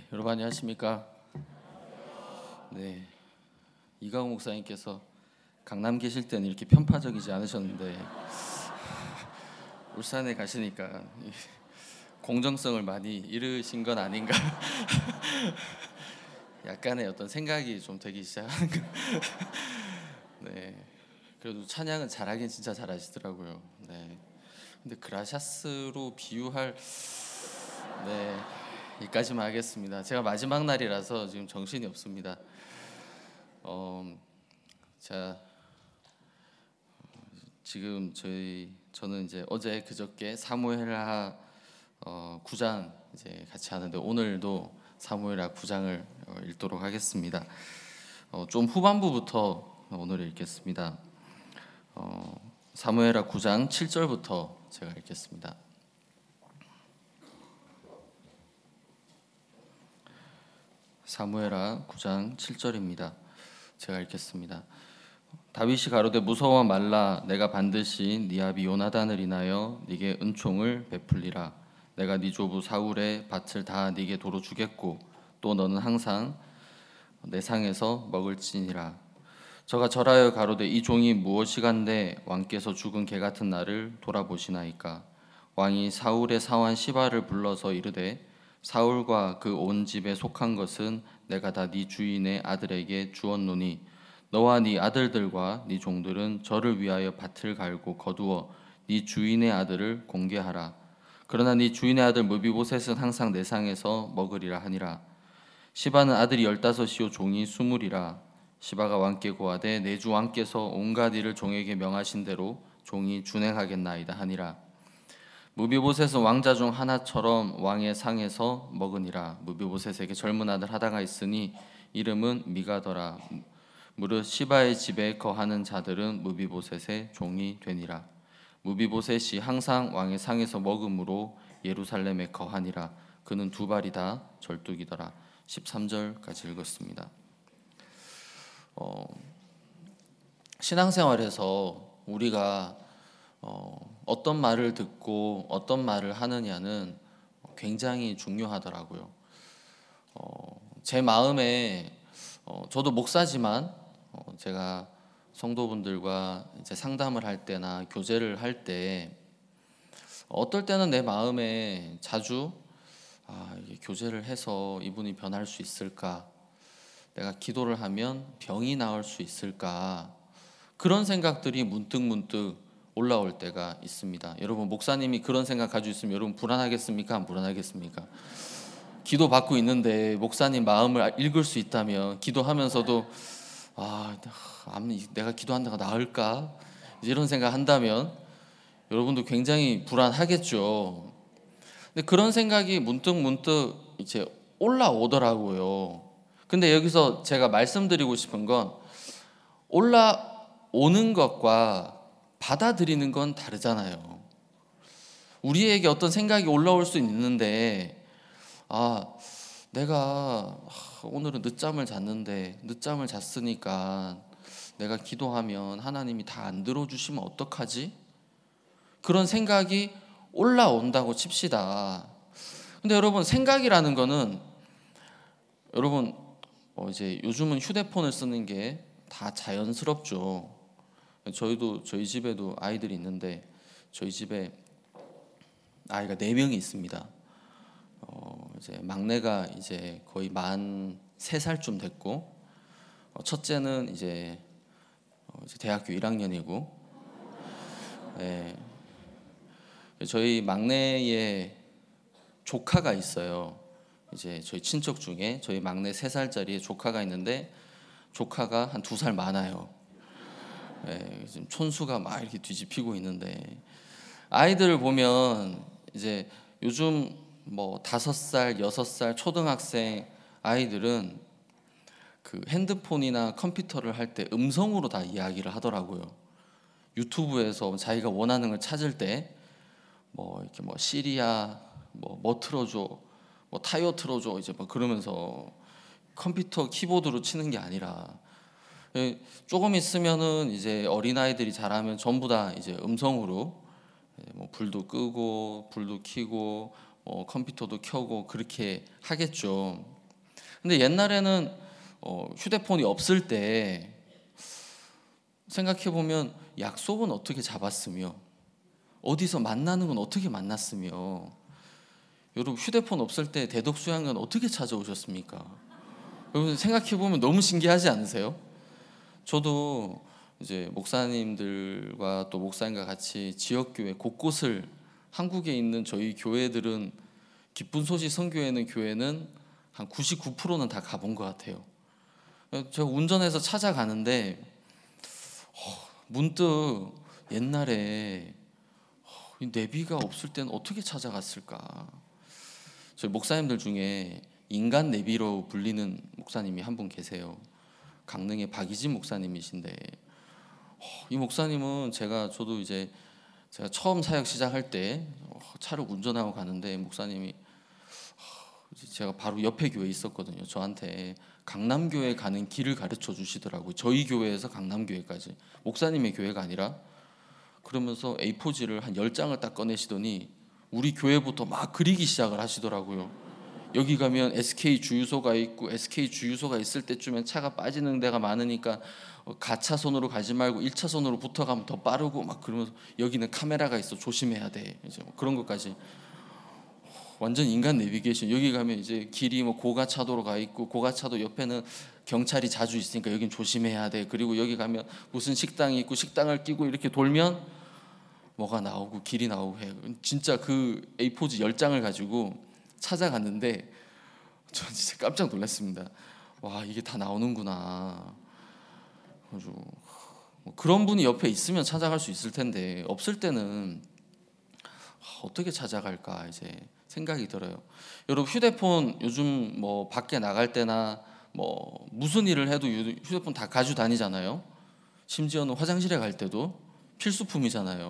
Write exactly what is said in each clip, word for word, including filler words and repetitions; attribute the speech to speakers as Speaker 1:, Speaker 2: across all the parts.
Speaker 1: 여러분 안녕하십니까? 네, 이강호 목사님께서 강남 계실 때는 이렇게 편파적이지 않으셨는데 울산에 가시니까 공정성을 많이 잃으신 건 아닌가? 약간의 어떤 생각이 좀 되기 시작하는 거. 네, 그래도 찬양은 잘하긴 진짜 잘하시더라고요. 네, 근데 그라샤스로 비유할 네. 여기까지만 하겠습니다. 제가 마지막 날이라서 지금 정신이 없습니다. 어, 자, 지금 저희 저는 이제 어제 그저께 사무엘하 어, 구 장 이제 같이 하는데 오늘도 사무엘하 구 장을 어, 읽도록 하겠습니다. 어, 좀 후반부부터 오늘 읽겠습니다. 어, 사무엘하 구 장 칠 절부터 제가 읽겠습니다. 사무엘하 구 장 칠 절입니다. 제가 읽겠습니다. 다윗이 가로되 무서워 말라. 내가 반드시 네 아비 요나단을 인하여 네게 은총을 베풀리라. 내가 네 조부 사울의 밭을 다 네게 도로 주겠고 또 너는 항상 내 상에서 먹을지니라. 저가 절하여 가로되 이 종이 무엇이간데 왕께서 죽은 개 같은 나를 돌아보시나이까. 왕이 사울의 사환 시바를 불러서 이르되 사울과 그 온 집에 속한 것은 내가 다 네 주인의 아들에게 주었노니 너와 네 아들들과 네 종들은 저를 위하여 밭을 갈고 거두어 네 주인의 아들을 공개하라. 그러나 네 주인의 아들 무비보셋은 항상 내 상에서 먹으리라 하니라. 시바는 아들이 열다섯이요 종이 스물이라. 시바가 왕께 고하되 내 주 왕께서 온갖 일을 종에게 명하신 대로 종이 준행하겠나이다 하니라. 무비보셋은 왕자 중 하나처럼 왕의 상에서 먹으니라. 무비보셋에게 젊은 아들 하다가 있으니 이름은 미가더라. 무릇 시바의 집에 거하는 자들은 무비보셋의 종이 되니라. 무비보셋이 항상 왕의 상에서 먹음으로 예루살렘에 거하니라. 그는 두 발이 다 절뚝이더라. 십삼 절까지 읽었습니다. 어, 신앙생활에서 우리가 어, 어떤 말을 듣고 어떤 말을 하느냐는 굉장히 중요하더라고요. 어, 제 마음에 어, 저도 목사지만 어, 제가 성도분들과 이제 상담을 할 때나 교제를 할 때 어떨 때는 내 마음에 자주 아, 이게 교제를 해서 이분이 변할 수 있을까? 내가 기도를 하면 병이 나을 수 있을까? 그런 생각들이 문득 문득 올라올 때가 있습니다. 여러분 목사님이 그런 생각 가지고 있으면 여러분 불안하겠습니까? 안 불안하겠습니까? 기도 받고 있는데 목사님 마음을 읽을 수 있다면 기도하면서도 아, 내가 기도한다가 나을까? 이런 생각 한다면 여러분도 굉장히 불안하겠죠. 근데 그런 생각이 문득 문득 이제 올라오더라고요. 근데 여기서 제가 말씀드리고 싶은 건 올라오는 것과 받아들이는 건 다르잖아요. 우리에게 어떤 생각이 올라올 수 있는데 아 내가 오늘은 늦잠을 잤는데 늦잠을 잤으니까 내가 기도하면 하나님이 다 안 들어주시면 어떡하지? 그런 생각이 올라온다고 칩시다. 근데 여러분 생각이라는 거는 여러분 어 이제 요즘은 휴대폰을 쓰는 게 다 자연스럽죠. 저희도 저희 집에도 아이들이 있는데 저희 집에 아이가 네 명이 있습니다. 어 이제 막내가 이제 거의 만 세 살쯤 됐고 어 첫째는 이제, 어 이제 대학교 일 학년이고 네. 저희 막내의 조카가 있어요. 이제 저희 친척 중에 저희 막내 세 살짜리 조카가 있는데 조카가 한 두 살 많아요. 네, 지금 촌수가 막 이렇게 뒤집히고 있는데 아이들을 보면 이제 요즘 뭐 다섯 살, 여섯 살 초등학생 아이들은 그 핸드폰이나 컴퓨터를 할 때 음성으로 다 이야기를 하더라고요. 유튜브에서 자기가 원하는 걸 찾을 때 뭐 이렇게 뭐 시리아 뭐 뭐 틀어줘, 뭐 타이어 틀어줘 이제 뭐 그러면서 컴퓨터 키보드로 치는 게 아니라 조금 있으면은 이제 어린 아이들이 자라면 전부 다 이제 음성으로 뭐 불도 끄고 불도 켜고 뭐 컴퓨터도 켜고 그렇게 하겠죠. 근데 옛날에는 어, 휴대폰이 없을 때 생각해 보면 약속은 어떻게 잡았으며 어디서 만나는 건 어떻게 만났으며, 여러분 휴대폰 없을 때 대덕수양은 어떻게 찾아오셨습니까? 여러분 생각해 보면 너무 신기하지 않으세요? 저도 이제 목사님들과 또 목사님과 같이 지역교회 곳곳을, 한국에 있는 저희 교회들은, 기쁜 소식 선교회는 교회는 한 구십구 퍼센트는 다 가본 것 같아요. 제가 운전해서 찾아가는데 문득 옛날에 내비가 없을 때는 어떻게 찾아갔을까? 저희 목사님들 중에 인간 내비로 불리는 목사님이 한 분 계세요. 강릉의 박이진 목사님이신데, 이 목사님은 제가 저도 이제 제가 처음 사역 시작할 때 차를 운전하고 가는데, 목사님이 제가 바로 옆에 교회에 있었거든요. 저한테 강남교회 가는 길을 가르쳐 주시더라고요. 저희 교회에서 강남교회까지, 목사님의 교회가 아니라. 그러면서 에이포지를 한 열 장을 딱 꺼내시더니 우리 교회부터 막 그리기 시작을 하시더라고요. 여기 가면 에스케이 주유소가 있고, 에스케이 주유소가 있을 때쯤엔 차가 빠지는 데가 많으니까 가차선으로 가지 말고 일 차선으로 붙어가면 더 빠르고, 막 그러면서 여기는 카메라가 있어 조심해야 돼, 이제 그런 것까지. 완전 인간 내비게이션. 여기 가면 이제 길이 뭐 고가차도로 가 있고, 고가차도 옆에는 경찰이 자주 있으니까 여긴 조심해야 돼. 그리고 여기 가면 무슨 식당이 있고, 식당을 끼고 이렇게 돌면 뭐가 나오고 길이 나오고 해요. 진짜 그 에이포지 열 장을 가지고 찾아갔는데 저 진짜 깜짝 놀랐습니다. 와, 이게 다 나오는구나. 뭐 그런 분이 옆에 있으면 찾아갈 수 있을 텐데, 없을 때는 어떻게 찾아갈까 이제 생각이 들어요. 여러분 휴대폰 요즘 뭐 밖에 나갈 때나 뭐 무슨 일을 해도 휴대폰 다 가지고 다니잖아요. 심지어는 화장실에 갈 때도 필수품이잖아요.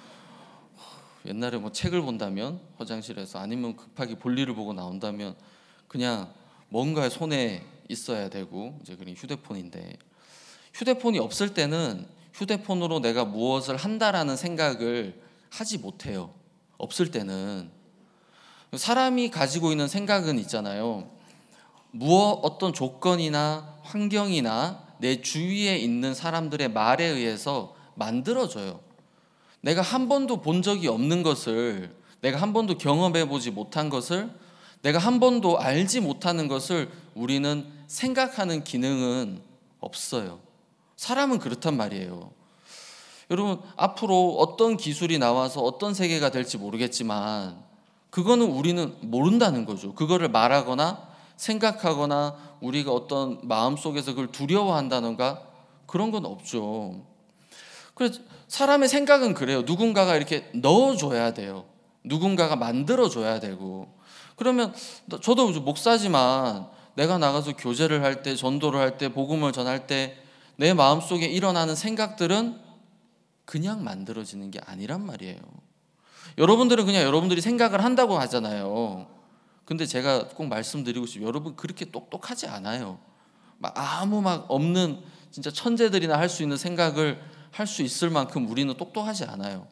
Speaker 1: 옛날에 뭐 책을 본다면 화장실에서, 아니면 급하게 볼일을 보고 나온다면 그냥 뭔가 손에 있어야 되고, 이제 그냥 휴대폰인데, 휴대폰이 없을 때는 휴대폰으로 내가 무엇을 한다라는 생각을 하지 못해요. 없을 때는 사람이 가지고 있는 생각은 있잖아요. 무엇 어떤 조건이나 환경이나 내 주위에 있는 사람들의 말에 의해서 만들어져요. 내가 한 번도 본 적이 없는 것을, 내가 한 번도 경험해 보지 못한 것을, 내가 한 번도 알지 못하는 것을 우리는 생각하는 기능은 없어요. 사람은 그렇단 말이에요. 여러분 앞으로 어떤 기술이 나와서 어떤 세계가 될지 모르겠지만 그거는 우리는 모른다는 거죠. 그거를 말하거나 생각하거나 우리가 어떤 마음속에서 그걸 두려워한다던가 그런 건 없죠. 그래서 사람의 생각은 그래요. 누군가가 이렇게 넣어줘야 돼요. 누군가가 만들어줘야 되고. 그러면 저도 목사지만 내가 나가서 교제를 할 때, 전도를 할 때, 복음을 전할 때 내 마음속에 일어나는 생각들은 그냥 만들어지는 게 아니란 말이에요. 여러분들은 그냥 여러분들이 생각을 한다고 하잖아요. 근데 제가 꼭 말씀드리고 싶어요. 여러분 그렇게 똑똑하지 않아요. 막 아무 막 없는 진짜 천재들이나 할 수 있는 생각을 할 수 있을 만큼 우리는 똑똑하지 않아요.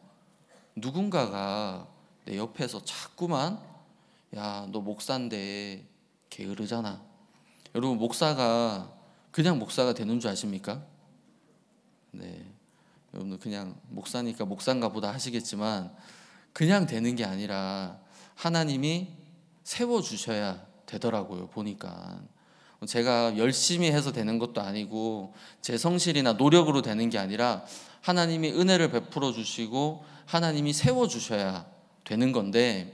Speaker 1: 누군가가 내 옆에서 자꾸만 야, 너 목사인데 게으르잖아. 여러분 목사가 그냥 목사가 되는 줄 아십니까? 네, 여러분 그냥 목사니까 목사인가 보다 하시겠지만 그냥 되는 게 아니라 하나님이 세워주셔야 되더라고요. 보니까 제가 열심히 해서 되는 것도 아니고 제 성실이나 노력으로 되는 게 아니라 하나님이 은혜를 베풀어 주시고 하나님이 세워주셔야 되는 건데,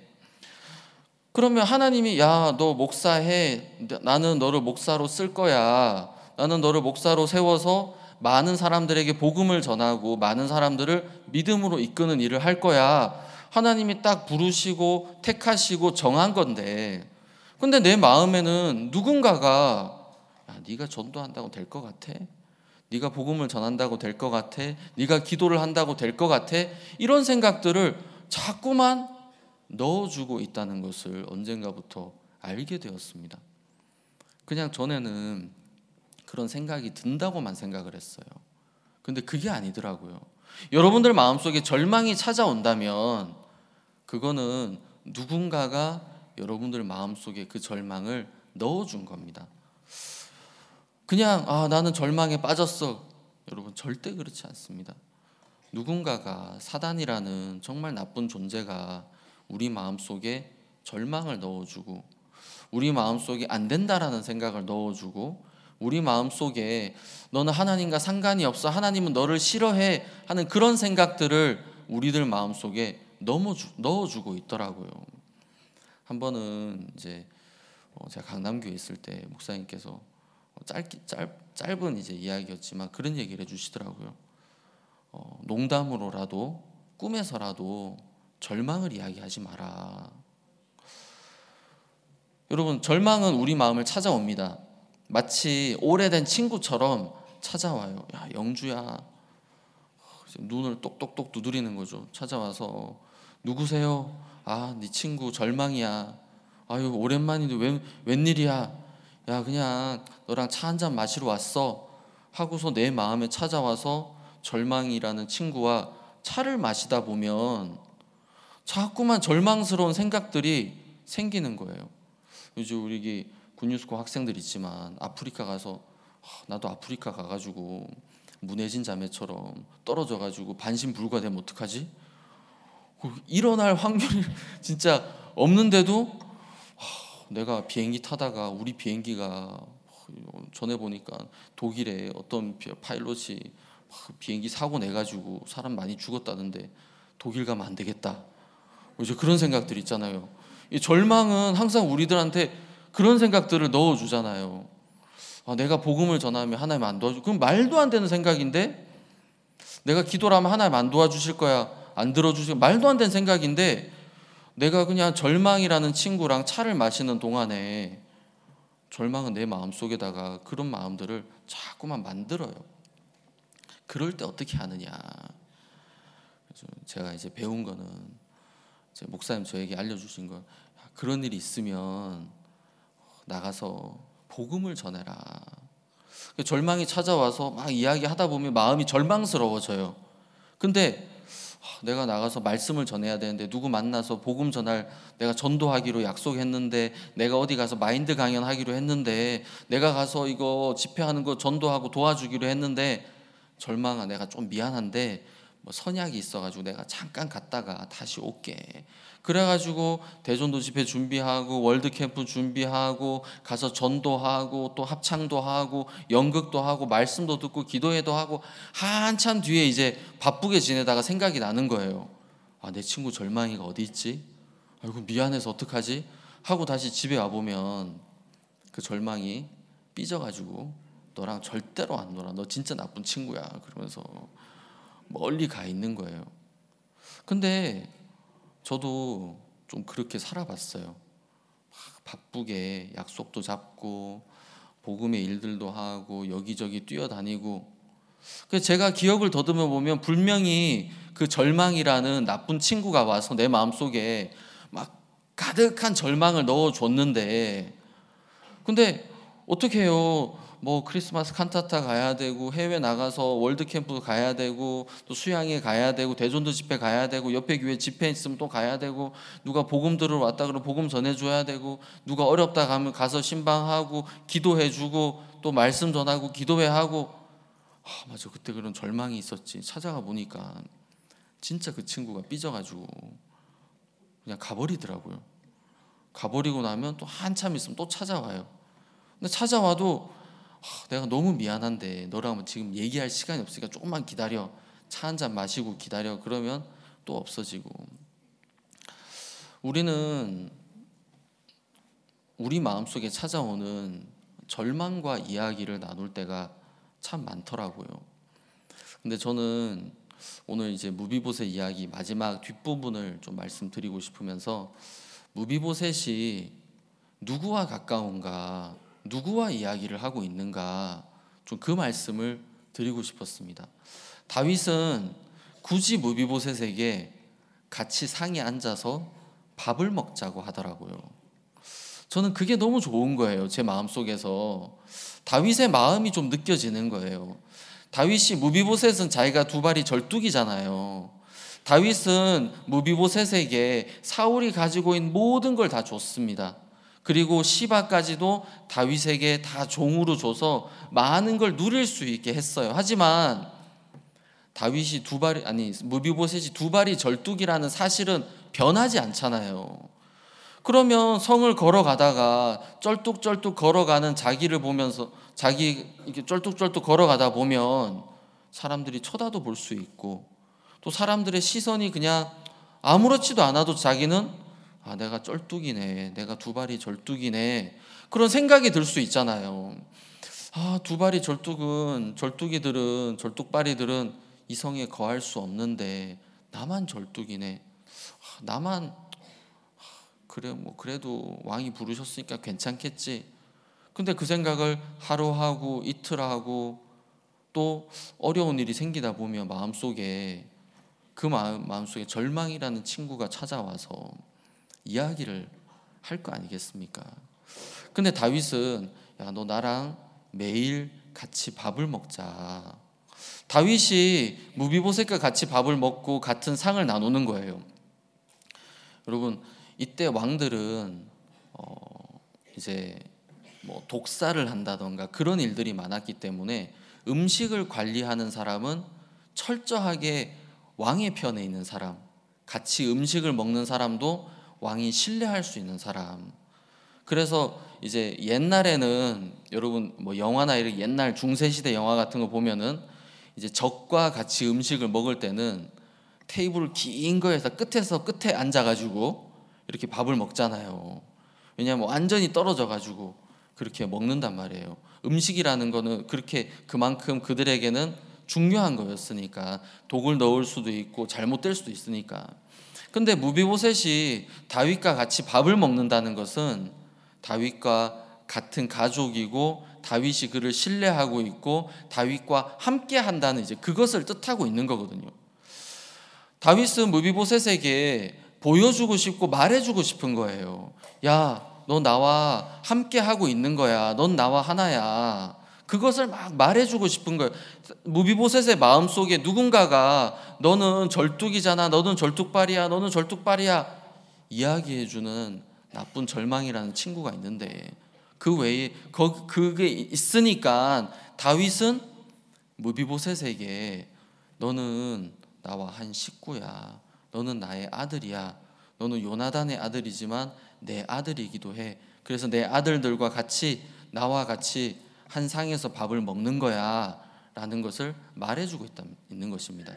Speaker 1: 그러면 하나님이 야, 너 목사해, 나는 너를 목사로 쓸 거야, 나는 너를 목사로 세워서 많은 사람들에게 복음을 전하고 많은 사람들을 믿음으로 이끄는 일을 할 거야, 하나님이 딱 부르시고 택하시고 정한 건데, 근데 내 마음에는 누군가가 야, 네가 전도한다고 될 것 같아? 네가 복음을 전한다고 될 것 같아? 네가 기도를 한다고 될 것 같아? 이런 생각들을 자꾸만 넣어주고 있다는 것을 언젠가부터 알게 되었습니다. 그냥 전에는 그런 생각이 든다고만 생각을 했어요. 근데 그게 아니더라고요. 여러분들 마음속에 절망이 찾아온다면 그거는 누군가가 여러분들 마음속에 그 절망을 넣어준 겁니다. 그냥 아 나는 절망에 빠졌어. 여러분 절대 그렇지 않습니다. 누군가가 사단이라는 정말 나쁜 존재가 우리 마음속에 절망을 넣어주고 우리 마음속에 안 된다라는 생각을 넣어주고 우리 마음속에 너는 하나님과 상관이 없어, 하나님은 너를 싫어해 하는 그런 생각들을 우리들 마음속에 넣어주고 있더라고요. 한 번은 이제 제가 강남교회 있을 때 목사님께서 짧, 짧, 짧은 이제 이야기였지만 그런 얘기를 해주시더라고요. 어, 농담으로라도 꿈에서라도 절망을 이야기하지 마라. 여러분 절망은 우리 마음을 찾아옵니다. 마치 오래된 친구처럼 찾아와요. 야 영주야, 눈을 똑똑똑 두드리는 거죠. 찾아와서 누구세요? 아, 네 친구 절망이야. 아유 오랜만인데 웬, 웬일이야? 야 그냥 너랑 차 한잔 마시러 왔어 하고서 내 마음에 찾아와서 절망이라는 친구와 차를 마시다 보면 자꾸만 절망스러운 생각들이 생기는 거예요. 요즘 우리 군유스코 학생들 있지만 아프리카 가서 나도 아프리카 가가지고 문혜진 자매처럼 떨어져가지고 반신불가되면 어떡하지? 일어날 확률이 진짜 없는데도 내가 비행기 타다가 우리 비행기가 전에 보니까 독일에 어떤 파일럿이 비행기 사고 내가지고 사람 많이 죽었다는데 독일 가면 안 되겠다. 이제 그런 생각들 있잖아요. 이 절망은 항상 우리들한테 그런 생각들을 넣어주잖아요. 아, 내가 복음을 전하면 하나님 안 도와주. 그럼 말도 안 되는 생각인데 내가 기도를 하면 하나님 안 도와주실 거야, 안 들어주실, 말도 안 되는 생각인데 내가 그냥 절망이라는 친구랑 차를 마시는 동안에 절망은 내 마음속에다가 그런 마음들을 자꾸만 만들어요. 그럴 때 어떻게 하느냐. 그래서 제가 이제 배운 거는 제 목사님 저에게 알려주신 거, 그런 일이 있으면 나가서 복음을 전해라. 절망이 찾아와서 막 이야기하다 보면 마음이 절망스러워져요. 근데 내가 나가서 말씀을 전해야 되는데 누구 만나서 복음 전할, 내가 전도하기로 약속했는데, 내가 어디 가서 마인드 강연하기로 했는데, 내가 가서 이거 집회하는 거 전도하고 도와주기로 했는데, 절망아 내가 좀 미안한데 뭐 선약이 있어가지고 내가 잠깐 갔다가 다시 올게. 그래가지고 대전도 집회 준비하고 월드캠프 준비하고 가서 전도하고 또 합창도 하고 연극도 하고 말씀도 듣고 기도회도 하고 한참 뒤에 이제 바쁘게 지내다가 생각이 나는 거예요. 아, 내 친구 절망이가 어디 있지? 아이고 미안해서 어떡하지? 하고 다시 집에 와보면 그 절망이 삐져가지고 너랑 절대로 안 놀아, 너 진짜 나쁜 친구야 그러면서 멀리 가 있는 거예요. 근데 저도 좀 그렇게 살아봤어요. 바쁘게 약속도 잡고 복음의 일들도 하고 여기저기 뛰어다니고. 그래서 제가 기억을 더듬어 보면 분명히 그 절망이라는 나쁜 친구가 와서 내 마음속에 막 가득한 절망을 넣어줬는데, 근데 어떻게 해요? 뭐 크리스마스 칸타타 가야 되고 해외 나가서 월드캠프 가야 되고 또 수양회 가야 되고 대전도 집회 가야 되고 옆에 교회 집회 있으면 또 가야 되고 누가 복음 들으러 왔다 그러면 복음 전해줘야 되고 누가 어렵다 가면 가서 신방하고 기도해주고 또 말씀 전하고 기도회하고. 아, 맞아, 그때 그런 절망이 있었지. 찾아가 보니까 진짜 그 친구가 삐져가지고 그냥 가버리더라고요. 가버리고 나면 또 한참 있으면 또 찾아와요. 근데 찾아와도 내가 너무 미안한데 너랑 지금 얘기할 시간이 없으니까 조금만 기다려, 차 한잔 마시고 기다려, 그러면 또 없어지고. 우리는 우리 마음속에 찾아오는 절망과 이야기를 나눌 때가 참 많더라고요. 근데 저는 오늘 이제 무비보셋 이야기 마지막 뒷부분을 좀 말씀드리고 싶으면서 무비보셋이 누구와 가까운가, 누구와 이야기를 하고 있는가, 좀 그 말씀을 드리고 싶었습니다. 다윗은 굳이 무비보셋에게 같이 상에 앉아서 밥을 먹자고 하더라고요. 저는 그게 너무 좋은 거예요. 제 마음속에서 다윗의 마음이 좀 느껴지는 거예요. 다윗이 무비보셋은 자기가 두 발이 절뚝이잖아요. 다윗은 무비보셋에게 사울이 가지고 있는 모든 걸 다 줬습니다. 그리고 시바까지도 다윗에게 다 종으로 줘서 많은 걸 누릴 수 있게 했어요. 하지만 다윗이 두 발이 아니 무비보셋이 두 발이 절뚝이라는 사실은 변하지 않잖아요. 그러면 성을 걸어가다가 쩔뚝쩔뚝 걸어가는 자기를 보면서 자기 이렇게 쩔뚝쩔뚝 걸어가다 보면 사람들이 쳐다도 볼 수 있고 또 사람들의 시선이 그냥 아무렇지도 않아도 자기는 아 내가 쩔뚝이네, 내가 두 발이 절뚝이네 그런 생각이 들 수 있잖아요. 아 두 발이 절뚝은 절뚝이들은 절뚝발이들은 이 성에 거할 수 없는데 나만 절뚝이네. 아, 나만 그래 뭐 그래도 왕이 부르셨으니까 괜찮겠지. 근데 그 생각을 하루 하고 이틀 하고 또 어려운 일이 생기다 보면 마음속에 그 마음, 마음속에 절망이라는 친구가 찾아와서 이야기를 할 거 아니겠습니까? 근데 다윗은 야, 너 나랑 매일 같이 밥을 먹자. 다윗이 무비보셋과 같이 밥을 먹고 같은 상을 나누는 거예요. 여러분 이때 왕들은 어 이제 뭐 독사를 한다던가 그런 일들이 많았기 때문에 음식을 관리하는 사람은 철저하게 왕의 편에 있는 사람, 같이 음식을 먹는 사람도 왕이 신뢰할 수 있는 사람. 그래서 이제 옛날에는 여러분 뭐 영화나 이런 옛날 중세시대 영화 같은 거 보면은 이제 적과 같이 음식을 먹을 때는 테이블 긴 거에서 끝에서 끝에 앉아가지고 이렇게 밥을 먹잖아요. 왜냐하면 완전히 떨어져가지고 그렇게 먹는단 말이에요. 음식이라는 거는 그렇게 그만큼 그들에게는 중요한 거였으니까 독을 넣을 수도 있고 잘못될 수도 있으니까. 근데 무비보셋이 다윗과 같이 밥을 먹는다는 것은 다윗과 같은 가족이고 다윗이 그를 신뢰하고 있고 다윗과 함께 한다는 이제 그것을 뜻하고 있는 거거든요. 다윗은 무비보셋에게 보여주고 싶고 말해주고 싶은 거예요. 야, 너 나와 함께 하고 있는 거야. 넌 나와 하나야. 그것을 막 말해주고 싶은 거예요. 무비보셋의 마음속에 누군가가 너는 절뚝이잖아, 너는 절뚝발이야, 너는 절뚝발이야 이야기해주는 나쁜 절망이라는 친구가 있는데 그 외에 그게 있으니까 다윗은 무비보셋에게 너는 나와 한 식구야, 너는 나의 아들이야, 너는 요나단의 아들이지만 내 아들이기도 해. 그래서 내 아들들과 같이 나와 같이 한 상에서 밥을 먹는 거야 라는 것을 말해주고 있다, 있는 것입니다.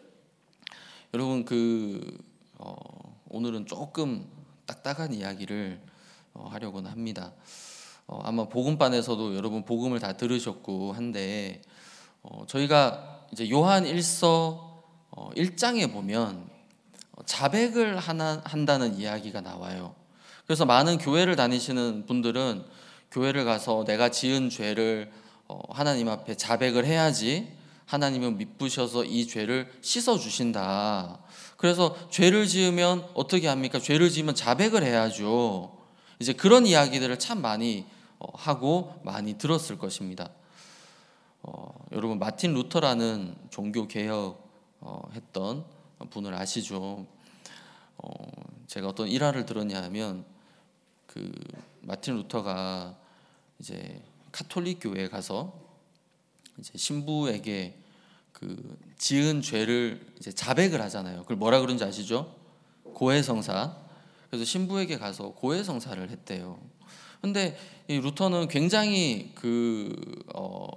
Speaker 1: 여러분 그 어, 오늘은 조금 딱딱한 이야기를 어, 하려고는 합니다. 어, 아마 복음반에서도 여러분 복음을 다 들으셨고 한데 어, 저희가 이제 요한 일서 어, 일 장에 보면 자백을 하나, 한다는 이야기가 나와요. 그래서 많은 교회를 다니시는 분들은 교회를 가서 내가 지은 죄를 하나님 앞에 자백을 해야지 하나님은 미쁘셔서 이 죄를 씻어주신다. 그래서 죄를 지으면 어떻게 합니까? 죄를 지으면 자백을 해야죠. 이제 그런 이야기들을 참 많이 하고 많이 들었을 것입니다. 어, 여러분 마틴 루터라는 종교 개혁 어, 했던 분을 아시죠? 어, 제가 어떤 일화를 들었냐 하면 그 마틴 루터가 이제 카톨릭 교회에 가서 이제 신부에게 그 지은 죄를 이제 자백을 하잖아요. 그걸 뭐라 그런지 아시죠? 고해성사. 그래서 신부에게 가서 고해성사를 했대요. 근데 이 루터는 굉장히 그 어,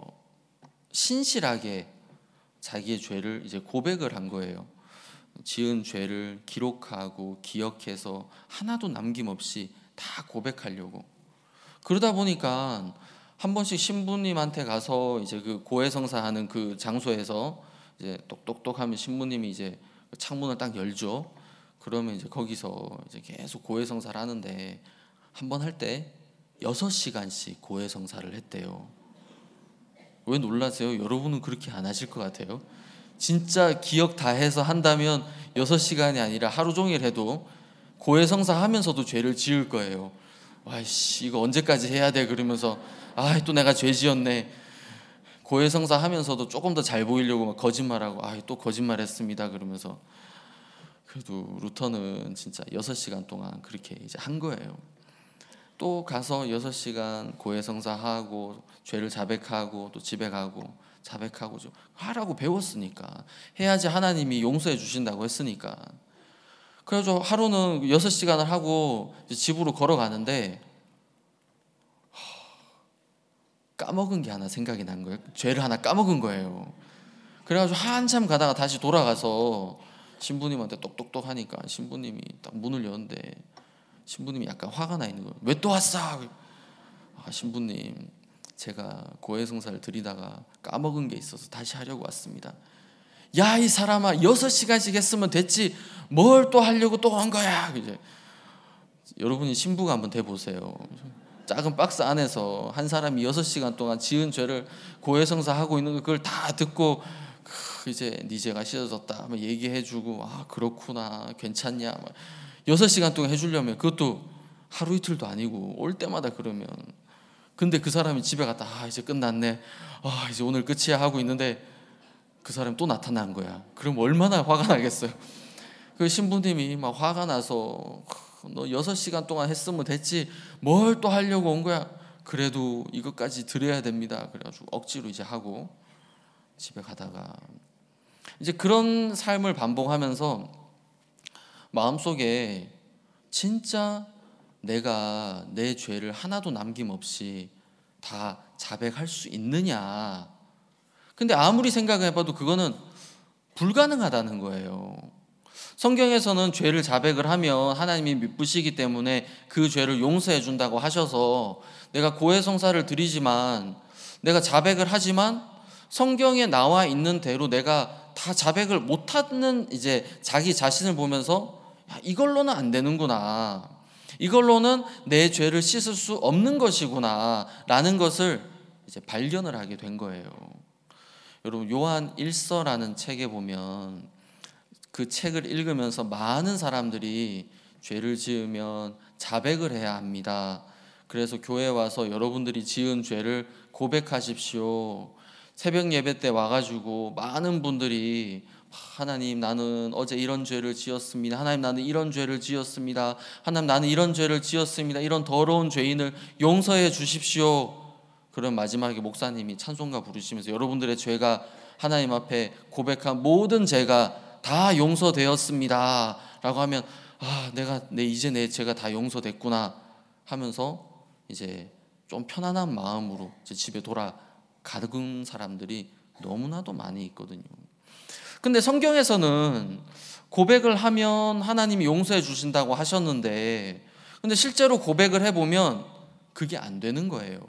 Speaker 1: 신실하게 자기의 죄를 이제 고백을 한 거예요. 지은 죄를 기록하고 기억해서 하나도 남김없이 다 고백하려고. 그러다 보니까 한 번씩 신부님한테 가서 이제 그 고해성사하는 그 장소에서 이제 똑똑똑 하면 신부님이 이제 창문을 딱 열죠. 그러면 이제 거기서 이제 계속 고해성사를 하는데 한 번 할 때 여섯 시간씩 고해성사를 했대요. 왜 놀라세요? 여러분은 그렇게 안 하실 것 같아요. 진짜 기억 다 해서 한다면 여섯 시간이 아니라 하루 종일 해도 고해성사 하면서도 죄를 지을 거예요. 와이씨 이거 언제까지 해야 돼? 그러면서 아 또 내가 죄 지었네. 고해성사 하면서도 조금 더 잘 보이려고 막 거짓말하고 아 또 거짓말했습니다 그러면서 그래도 루터는 진짜 여섯 시간 동안 그렇게 이제 한 거예요. 또 가서 여섯 시간 고해성사하고 죄를 자백하고 또 집에 가고 자백하고 좀 하라고 배웠으니까, 해야지 하나님이 용서해 주신다고 했으니까. 그래서 하루는 여섯 시간을 하고 집으로 걸어가는데 까먹은 게 하나 생각이 난 거예요. 죄를 하나 까먹은 거예요. 그래가지고 한참 가다가 다시 돌아가서 신부님한테 똑똑똑 하니까 신부님이 딱 문을 여는데 신부님이 약간 화가 나 있는 거예요. 왜 또 왔어? 아, 신부님, 제가 고해성사를 드리다가 까먹은 게 있어서 다시 하려고 왔습니다. 야, 이 사람아, 여섯 시간씩 했으면 됐지 뭘 또 하려고 또 온 거야. 이제 여러분이 신부가 한번 돼보세요. 작은 박스 안에서 한 사람이 여섯 시간 동안 지은 죄를 고해성사하고 있는 거, 그걸 다 듣고 이제 네 죄가 씻어졌다 하면 얘기해주고, 아 그렇구나, 괜찮냐, 여섯 시간 동안 해주려면 그것도 하루 이틀도 아니고 올 때마다 그러면, 근데 그 사람이 집에 갔다 아 이제 끝났네, 아 이제 오늘 끝이야 하고 있는데 그 사람이 또 나타난 거야. 그럼 얼마나 화가 나겠어요. 그 신부님이 막 화가 나서 너 여섯 시간 동안 했으면 됐지 뭘 또 하려고 온 거야. 그래도 이것까지 드려야 됩니다. 그래가지고 억지로 이제 하고 집에 가다가 이제 그런 삶을 반복하면서 마음속에 진짜 내가 내 죄를 하나도 남김없이 다 자백할 수 있느냐. 근데 아무리 생각해봐도 그거는 불가능하다는 거예요. 성경에서는 죄를 자백을 하면 하나님이 미쁘시기 때문에 그 죄를 용서해 준다고 하셔서 내가 고해성사를 드리지만, 내가 자백을 하지만 성경에 나와 있는 대로 내가 다 자백을 못하는 이제 자기 자신을 보면서 야, 이걸로는 안 되는구나, 이걸로는 내 죄를 씻을 수 없는 것이구나 라는 것을 이제 발견을 하게 된 거예요. 여러분, 요한 일서라는 책에 보면 그 책을 읽으면서 많은 사람들이 죄를 지으면 자백을 해야 합니다. 그래서 교회 와서 여러분들이 지은 죄를 고백하십시오. 새벽 예배 때 와가지고 많은 분들이 하나님, 나는 어제 이런 죄를 지었습니다. 하나님, 나는 이런 죄를 지었습니다. 하나님, 나는 이런 죄를 지었습니다. 이런 더러운 죄인을 용서해 주십시오. 그럼 마지막에 목사님이 찬송가 부르시면서 여러분들의 죄가 하나님 앞에 고백한 모든 죄가 다 용서되었습니다 라고 하면, 아 내가 내 이제 내 죄가 다 용서됐구나 하면서 이제 좀 편안한 마음으로 이제 집에 돌아가는 사람들이 너무나도 많이 있거든요. 근데 성경에서는 고백을 하면 하나님이 용서해 주신다고 하셨는데, 근데 실제로 고백을 해보면 그게 안 되는 거예요.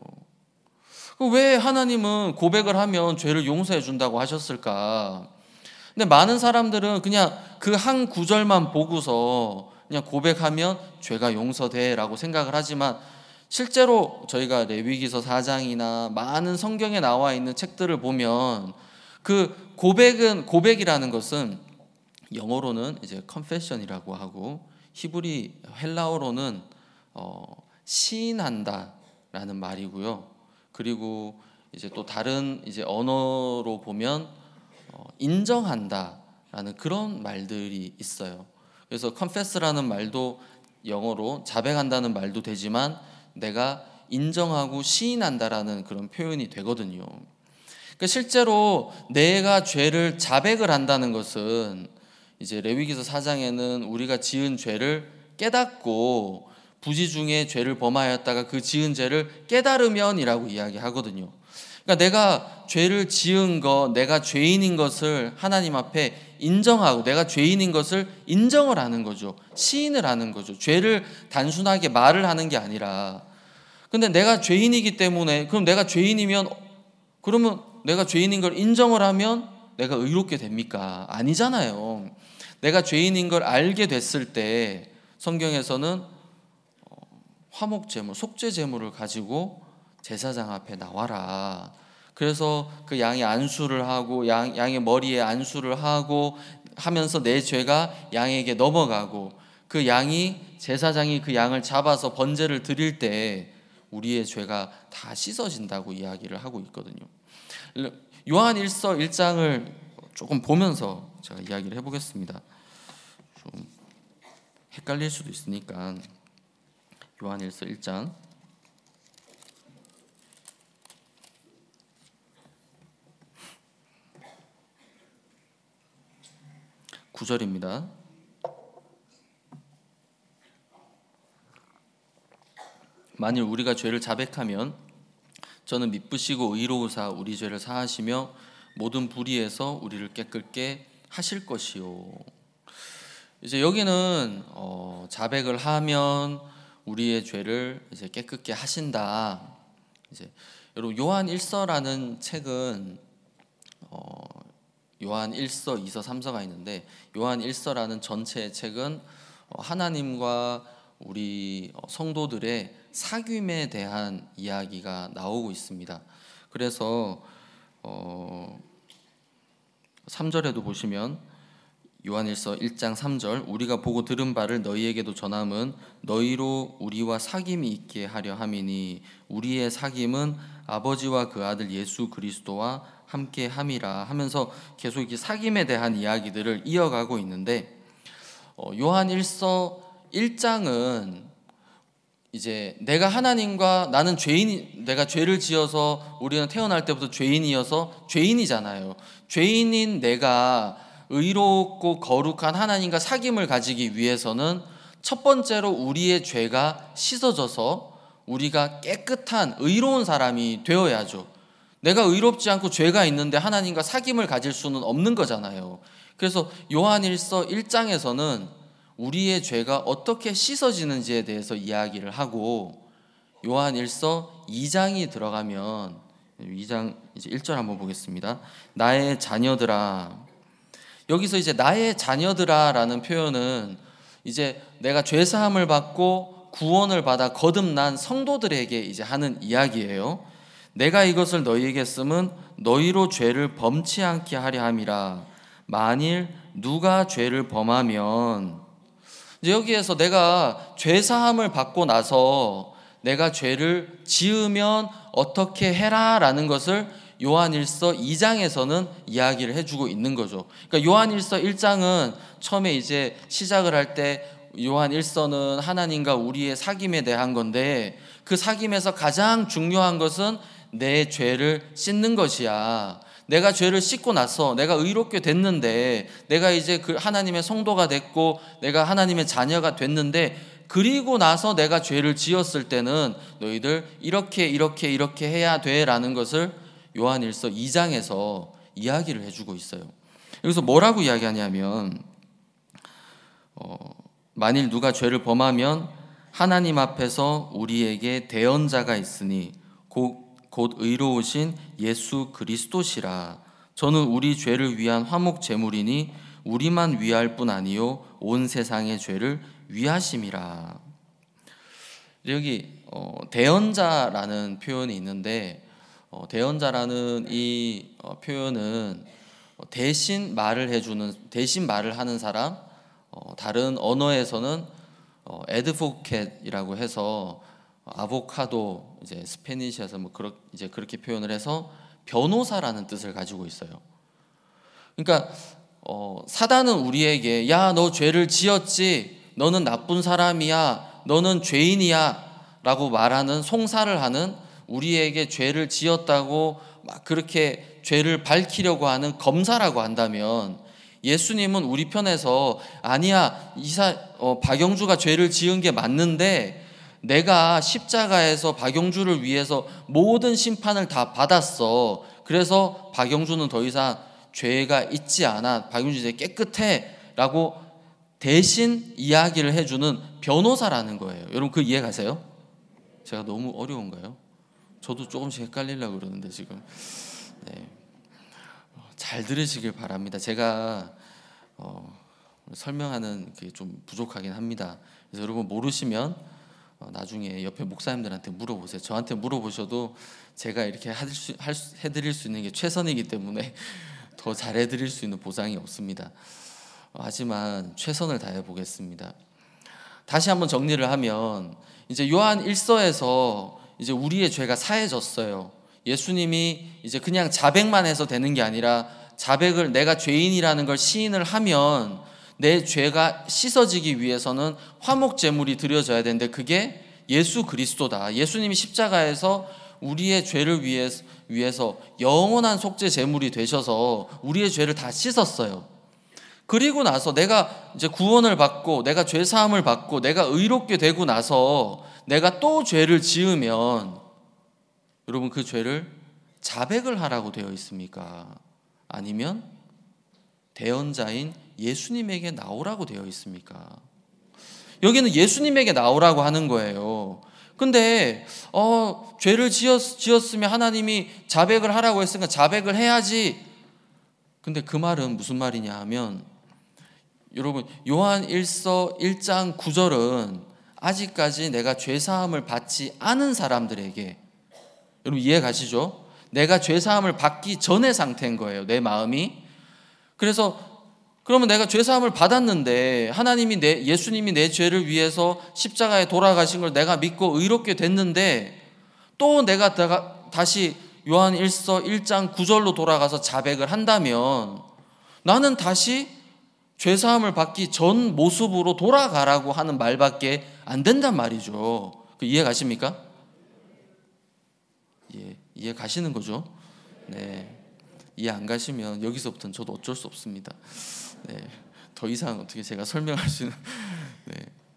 Speaker 1: 왜 하나님은 고백을 하면 죄를 용서해 준다고 하셨을까? 근데 많은 사람들은 그냥 그 한 구절만 보고서 그냥 고백하면 죄가 용서돼 라고 생각을 하지만, 실제로 저희가 레위기서 사 장이나 많은 성경에 나와 있는 책들을 보면 그 고백은, 고백이라는 것은 영어로는 이제 confession이라고 하고 히브리 헬라어로는 어, 시인한다라는 말이고요. 그리고 이제 또 다른 이제 언어로 보면 어, 인정한다라는 그런 말들이 있어요. 그래서 confess라는 말도 영어로 자백한다는 말도 되지만 내가 인정하고 시인한다라는 그런 표현이 되거든요. 그러니까 실제로 내가 죄를 자백을 한다는 것은 이제 레위기서 사 장에는 우리가 지은 죄를 깨닫고 부지 중에 죄를 범하였다가 그 지은 죄를 깨달으면이라고 이야기하거든요. 그러니까 내가 죄를 지은 것, 내가 죄인인 것을 하나님 앞에 인정하고 내가 죄인인 것을 인정을 하는 거죠. 시인을 하는 거죠. 죄를 단순하게 말을 하는 게 아니라. 근데 내가 죄인이기 때문에, 그럼 내가 죄인이면, 그러면 내가 죄인인 걸 인정을 하면 내가 의롭게 됩니까? 아니잖아요. 내가 죄인인 걸 알게 됐을 때 성경에서는 화목제물, 속죄제물을 가지고 제사장 앞에 나와라. 그래서 그 양의 안수를 하고 양, 양의 머리에 안수를 하고 하면서 내 죄가 양에게 넘어가고, 그 양이, 제사장이 그 양을 잡아서 번제를 드릴 때 우리의 죄가 다 씻어진다고 이야기를 하고 있거든요. 요한 일서 일 장을 조금 보면서 제가 이야기를 해보겠습니다. 좀 헷갈릴 수도 있으니까 요한일서 일 장 구 절입니다. 만일 우리가 죄를 자백하면 저는 미쁘시고 의로우사 우리 죄를 사하시며 모든 불의에서 우리를 깨끗게 하실 것이요. 이제 여기는 어, 자백을 하면 우리의 죄를 이제 깨끗게 하신다. 이제 여러분 요한 일서라는 책은 어, 요한 일서, 이서, 삼서가 있는데 요한 일서라는 전체의 책은 어, 하나님과 우리 성도들의 사귐에 대한 이야기가 나오고 있습니다. 그래서 어, 삼 절에도 보시면 요한일서 일 장 삼 절 우리가 보고 들은 바를 너희에게도 전함은 너희로 우리와 사귐이 있게 하려 함이니 우리의 사귐은 아버지와 그 아들 예수 그리스도와 함께 함이라 하면서 계속 이렇게 사귐에 대한 이야기들을 이어가고 있는데 어, 요한일서 일 장은 이제 내가 하나님과 나는 죄인, 내가 죄를 지어서 우리는 태어날 때부터 죄인이어서 죄인이잖아요. 죄인인 내가 의롭고 거룩한 하나님과 사귐을 가지기 위해서는 첫 번째로 우리의 죄가 씻어져서 우리가 깨끗한 의로운 사람이 되어야죠. 내가 의롭지 않고 죄가 있는데 하나님과 사귐을 가질 수는 없는 거잖아요. 그래서 요한일서 일 장에서는 우리의 죄가 어떻게 씻어지는지에 대해서 이야기를 하고 요한일서 이 장이 들어가면 이 장 이제 일 절 한번 보겠습니다. 나의 자녀들아. 여기서 이제 나의 자녀들아라는 표현은 이제 내가 죄 사함을 받고 구원을 받아 거듭난 성도들에게 이제 하는 이야기예요. 내가 이것을 너희에게 쓰면 너희로 죄를 범치 않게 하려 함이라. 만일 누가 죄를 범하면 이제 여기에서 내가 죄 사함을 받고 나서 내가 죄를 지으면 어떻게 해라라는 것을 요한일서 이 장에서는 이야기를 해주고 있는 거죠. 그러니까 요한일서 일 장은 처음에 이제 시작을 할 때 요한일서는 하나님과 우리의 사귐에 대한 건데 그 사귐에서 가장 중요한 것은 내 죄를 씻는 것이야. 내가 죄를 씻고 나서 내가 의롭게 됐는데 내가 이제 그 하나님의 성도가 됐고 내가 하나님의 자녀가 됐는데 그리고 나서 내가 죄를 지었을 때는 너희들 이렇게 이렇게 이렇게 해야 돼라는 것을 요한일서 이 장에서 이야기를 해주고 있어요. 여기서 뭐라고 이야기하냐면 어, 만일 누가 죄를 범하면 하나님 앞에서 우리에게 대언자가 있으니 곧 곧 의로우신 예수 그리스도시라. 저는 우리 죄를 위한 화목 제물이니 우리만 위할 뿐 아니요 온 세상의 죄를 위하심이라. 여기 어, 대언자라는 표현이 있는데 어, 대언자라는 이 어, 표현은 대신 말을 해주는 대신 말을 하는 사람. 어, 다른 언어에서는 어, 애드보켓이라고 해서 아보카도 이제 스페니시에서 뭐 그렇 이제 그렇게 표현을 해서 변호사라는 뜻을 가지고 있어요. 그러니까 어, 사단은 우리에게 야, 너 죄를 지었지, 너는 나쁜 사람이야, 너는 죄인이야라고 말하는 송사를 하는 우리에게 죄를 지었다고 막 그렇게 죄를 밝히려고 하는 검사라고 한다면 예수님은 우리 편에서 아니야, 이사 어, 박영주가 죄를 지은 게 맞는데. 내가 십자가에서 박영주를 위해서 모든 심판을 다 받았어. 그래서 박영주는 더 이상 죄가 있지 않아. 박영주 이제 깨끗해 라고 대신 이야기를 해주는 변호사라는 거예요. 여러분 그 이해 가세요? 제가 너무 어려운가요? 저도 조금씩 헷갈리려고 그러는데 지금 네. 잘 들으시길 바랍니다. 제가 어, 설명하는 게 좀 부족하긴 합니다. 그래서 여러분 모르시면 어, 나중에 옆에 목사님들한테 물어보세요. 저한테 물어보셔도 제가 이렇게 할 수, 할 수, 해드릴 수 있는 게 최선이기 때문에 더 잘해드릴 수 있는 보장이 없습니다. 어, 하지만 최선을 다해 보겠습니다. 다시 한번 정리를 하면 이제 요한 일서에서 이제 우리의 죄가 사해졌어요. 예수님이 이제 그냥 자백만 해서 되는 게 아니라 자백을 내가 죄인이라는 걸 시인을 하면 내 죄가 씻어지기 위해서는 화목 제물이 드려져야 되는데 그게 예수 그리스도다. 예수님이 십자가에서 우리의 죄를 위해서, 위해서 영원한 속죄 제물이 되셔서 우리의 죄를 다 씻었어요. 그리고 나서 내가 이제 구원을 받고 내가 죄 사함을 받고 내가 의롭게 되고 나서 내가 또 죄를 지으면 여러분 그 죄를 자백을 하라고 되어 있습니까? 아니면 대언자인 예수님에게 나오라고 되어 있습니까? 여기는 예수님에게 나오라고 하는 거예요. 근데 어, 죄를 지었, 지었으면 하나님이 자백을 하라고 했으니까 자백을 해야지. 근데 그 말은 무슨 말이냐 하면 여러분 요한 일서 일 장 구 절은 아직까지 내가 죄사함을 받지 않은 사람들에게, 여러분 이해 가시죠? 내가 죄사함을 받기 전의 상태인 거예요, 내 마음이. 그래서 그러면 내가 죄사함을 받았는데 하나님이 내, 예수님이 내 죄를 위해서 십자가에 돌아가신 걸 내가 믿고 의롭게 됐는데 또 내가 다시 요한 일서 일 장 구 절로 돌아가서 자백을 한다면 나는 다시 죄사함을 받기 전 모습으로 돌아가라고 하는 말밖에 안 된단 말이죠. 그 이해 가십니까? 예, 이해 가시는 거죠? 네. 이해 안 가시면 여기서부터는 저도 어쩔 수 없습니다. 네. 더 이상 어떻게 제가 설명할 수는 네.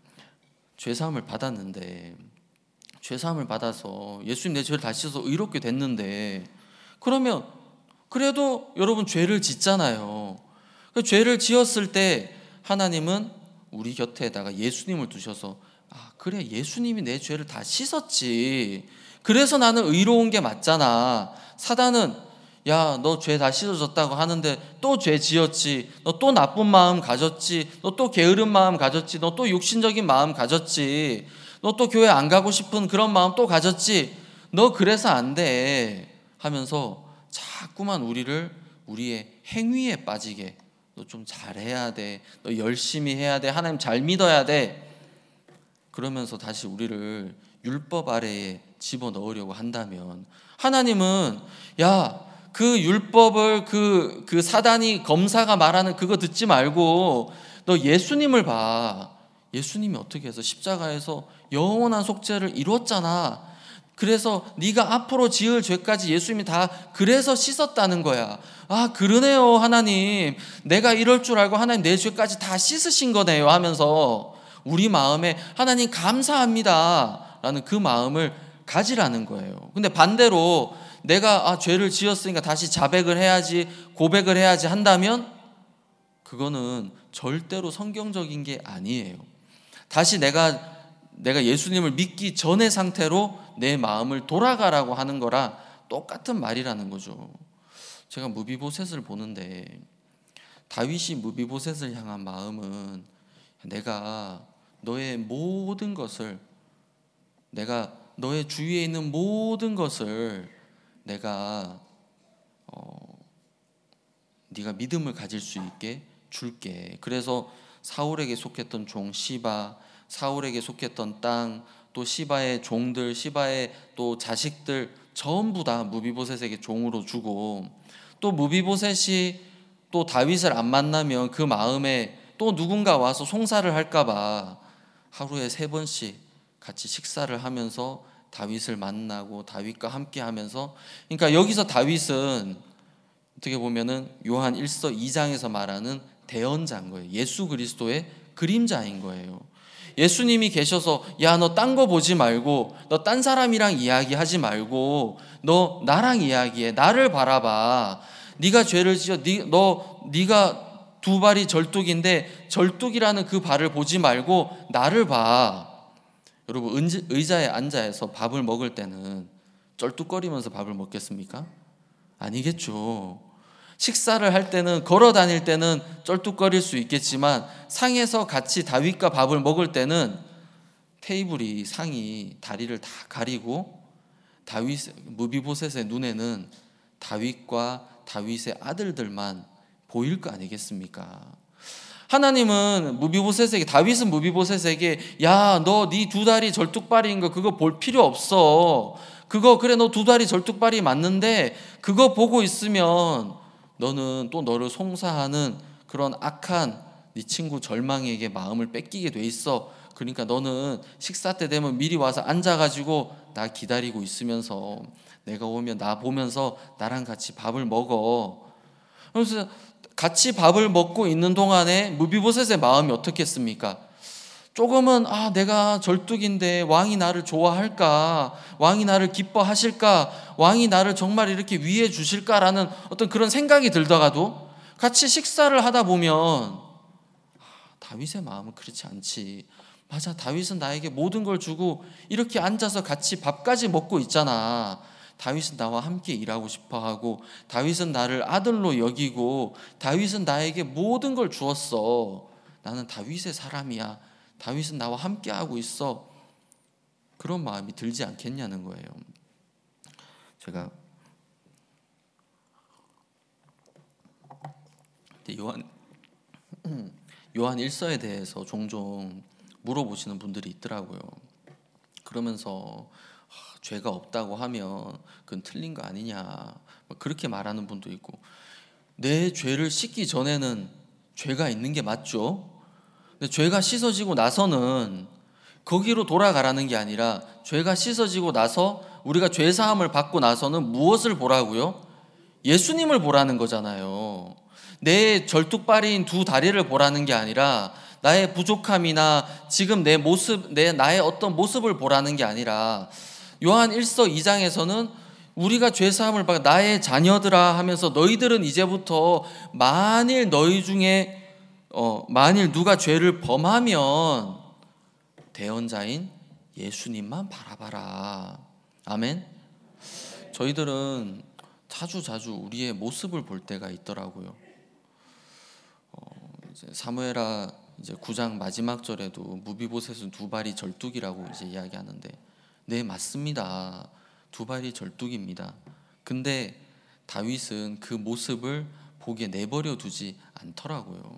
Speaker 1: 죄사함을 받았는데 죄사함을 받아서 예수님 내 죄를 다 씻어서 의롭게 됐는데 그러면 그래도 여러분 죄를 짓잖아요. 그 죄를 지었을 때 하나님은 우리 곁에다가 예수님을 두셔서 아 그래 예수님이 내 죄를 다 씻었지. 그래서 나는 의로운 게 맞잖아. 사단은 야 너 죄 다 씻어졌다고 하는데 또 죄 지었지. 너 또 나쁜 마음 가졌지. 너 또 게으른 마음 가졌지. 너 또 육신적인 마음 가졌지. 너 또 교회 안 가고 싶은 그런 마음 또 가졌지. 너 그래서 안 돼 하면서 자꾸만 우리를 우리의 행위에 빠지게 너 좀 잘해야 돼. 너 열심히 해야 돼. 하나님 잘 믿어야 돼. 그러면서 다시 우리를 율법 아래에 집어넣으려고 한다면 하나님은 야 그 율법을 그, 그 사단이 검사가 말하는 그거 듣지 말고 너 예수님을 봐. 예수님이 어떻게 해서 십자가에서 영원한 속죄를 이루었잖아. 그래서 네가 앞으로 지을 죄까지 예수님이 다 그래서 씻었다는 거야. 아 그러네요 하나님. 내가 이럴 줄 알고 하나님 내 죄까지 다 씻으신 거네요 하면서 우리 마음에 하나님 감사합니다 라는 그 마음을 가지라는 거예요. 근데 반대로 내가 아, 죄를 지었으니까 다시 자백을 해야지 고백을 해야지 한다면 그거는 절대로 성경적인 게 아니에요. 다시 내가 내가 예수님을 믿기 전의 상태로 내 마음을 돌아가라고 하는 거라 똑같은 말이라는 거죠. 제가 무비보셋을 보는데 다윗이 무비보셋을 향한 마음은 내가 너의 모든 것을 내가 너의 주위에 있는 모든 것을 내가 어, 네가 믿음을 가질 수 있게 줄게. 그래서 사울에게 속했던 종 시바, 사울에게 속했던 땅, 또 시바의 종들, 시바의 또 자식들 전부 다 무비보셋에게 종으로 주고 또 무비보셋이 또 다윗을 안 만나면 그 마음에 또 누군가 와서 송사를 할까 봐 하루에 세 번씩 같이 식사를 하면서 다윗을 만나고 다윗과 함께 하면서 그러니까 여기서 다윗은 어떻게 보면은 요한 일서 이 장에서 말하는 대언자인 거예요. 예수 그리스도의 그림자인 거예요. 예수님이 계셔서 야 너 딴 거 보지 말고 너 딴 사람이랑 이야기하지 말고 너 나랑 이야기해. 나를 바라봐. 네가 죄를 지어 네, 너 네가 두 발이 절뚝인데 절뚝이라는 그 발을 보지 말고 나를 봐. 여러분 의자에 앉아서 밥을 먹을 때는 쩔뚝거리면서 밥을 먹겠습니까? 아니겠죠. 식사를 할 때는 걸어 다닐 때는 쩔뚝거릴 수 있겠지만 상에서 같이 다윗과 밥을 먹을 때는 테이블이 상이 다리를 다 가리고 다윗 무비보셋의 눈에는 다윗과 다윗의 아들들만 보일 거 아니겠습니까? 하나님은 무비보셋에게 다윗은 무비보셋에게 야 너 네 두 다리 절뚝발이인 거 그거 볼 필요 없어. 그거 그래 너 두 다리 절뚝발이 맞는데 그거 보고 있으면 너는 또 너를 송사하는 그런 악한 네 친구 절망에게 마음을 뺏기게 돼 있어. 그러니까 너는 식사 때 되면 미리 와서 앉아가지고 나 기다리고 있으면서 내가 오면 나 보면서 나랑 같이 밥을 먹어. 그래서 같이 밥을 먹고 있는 동안에 무비보셋의 마음이 어떻겠습니까? 조금은 아 내가 절뚝인데 왕이 나를 좋아할까, 왕이 나를 기뻐하실까, 왕이 나를 정말 이렇게 위해 주실까라는 어떤 그런 생각이 들다가도 같이 식사를 하다 보면 아, 다윗의 마음은 그렇지 않지. 맞아, 다윗은 나에게 모든 걸 주고 이렇게 앉아서 같이 밥까지 먹고 있잖아. 다윗은 나와 함께 일하고 싶어하고, 다윗은 나를 아들로 여기고, 다윗은 나에게 모든 걸 주었어. 나는 다윗의 사람이야. 다윗은 나와 함께 하고 있어. 그런 마음이 들지 않겠냐는 거예요. 제가 요한 요한 일서에 대해서 종종 물어보시는 분들이 있더라고요. 그러면서 아, 죄가 없다고 하면 그건 틀린 거 아니냐 그렇게 말하는 분도 있고, 내 죄를 씻기 전에는 죄가 있는 게 맞죠. 근데 죄가 씻어지고 나서는 거기로 돌아가라는 게 아니라, 죄가 씻어지고 나서 우리가 죄 사함을 받고 나서는 무엇을 보라고요? 예수님을 보라는 거잖아요. 내 절뚝발이인 두 다리를 보라는 게 아니라, 나의 부족함이나 지금 내 모습, 내 나의 어떤 모습을 보라는 게 아니라, 요한 일서 이 장에서는 우리가 죄 사함을 받아 나의 자녀들아 하면서 너희들은 이제부터 만일 너희 중에 어, 만일 누가 죄를 범하면 대언자인 예수님만 바라봐라. 아멘. 저희들은 자주 자주 우리의 모습을 볼 때가 있더라고요. 어, 이제 사무엘하 이제 구 장 마지막 절에도 무비보셋은 두 발이 절뚝이라고 이제 이야기하는데, 네 맞습니다. 두 발이 절뚝입니다. 근데 다윗은 그 모습을 보기에 내버려 두지 않더라고요.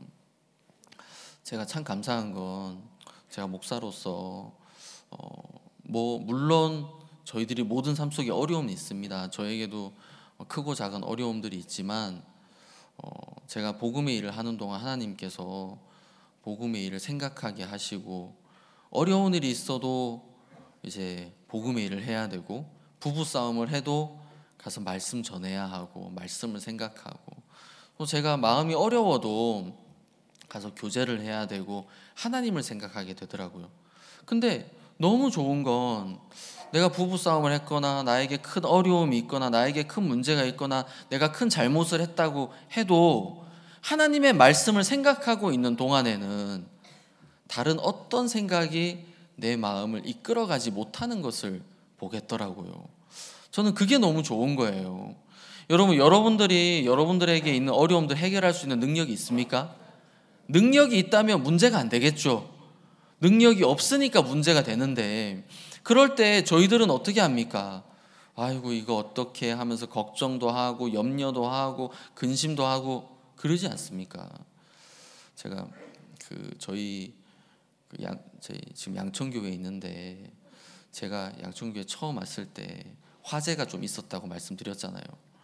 Speaker 1: 제가 참 감사한 건, 제가 목사로서 어, 뭐 물론 저희들이 모든 삶 속에 어려움이 있습니다. 저에게도 크고 작은 어려움들이 있지만 어, 제가 복음의 일을 하는 동안 하나님께서 복음의 일을 생각하게 하시고, 어려운 일이 있어도 이제 복음의 일을 해야 되고, 부부 싸움을 해도 가서 말씀 전해야 하고 말씀을 생각하고, 또 제가 마음이 어려워도 가서 교제를 해야 되고 하나님을 생각하게 되더라고요. 근데 너무 좋은 건, 내가 부부싸움을 했거나 나에게 큰 어려움이 있거나 나에게 큰 문제가 있거나 내가 큰 잘못을 했다고 해도 하나님의 말씀을 생각하고 있는 동안에는 다른 어떤 생각이 내 마음을 이끌어가지 못하는 것을 보겠더라고요. 저는 그게 너무 좋은 거예요. 여러분, 여러분들이 여러분들에게 있는 어려움들 해결할 수 있는 능력이 있습니까? 능력이 있다면 문제가 안 되겠죠. 능력이 없으니까 문제가 되는데, 그럴 때 저희들은 어떻게 합니까? 아이고 이거 어떻게 하면서 걱정도 하고 염려도 하고 근심도 하고 그러지 않습니까? 제가 그 저희 그 양, 저희 지금 양천교회에 있는데, 제가 양천교회 처음 왔을 때 화재가 좀 있었다고 말씀드렸잖아요.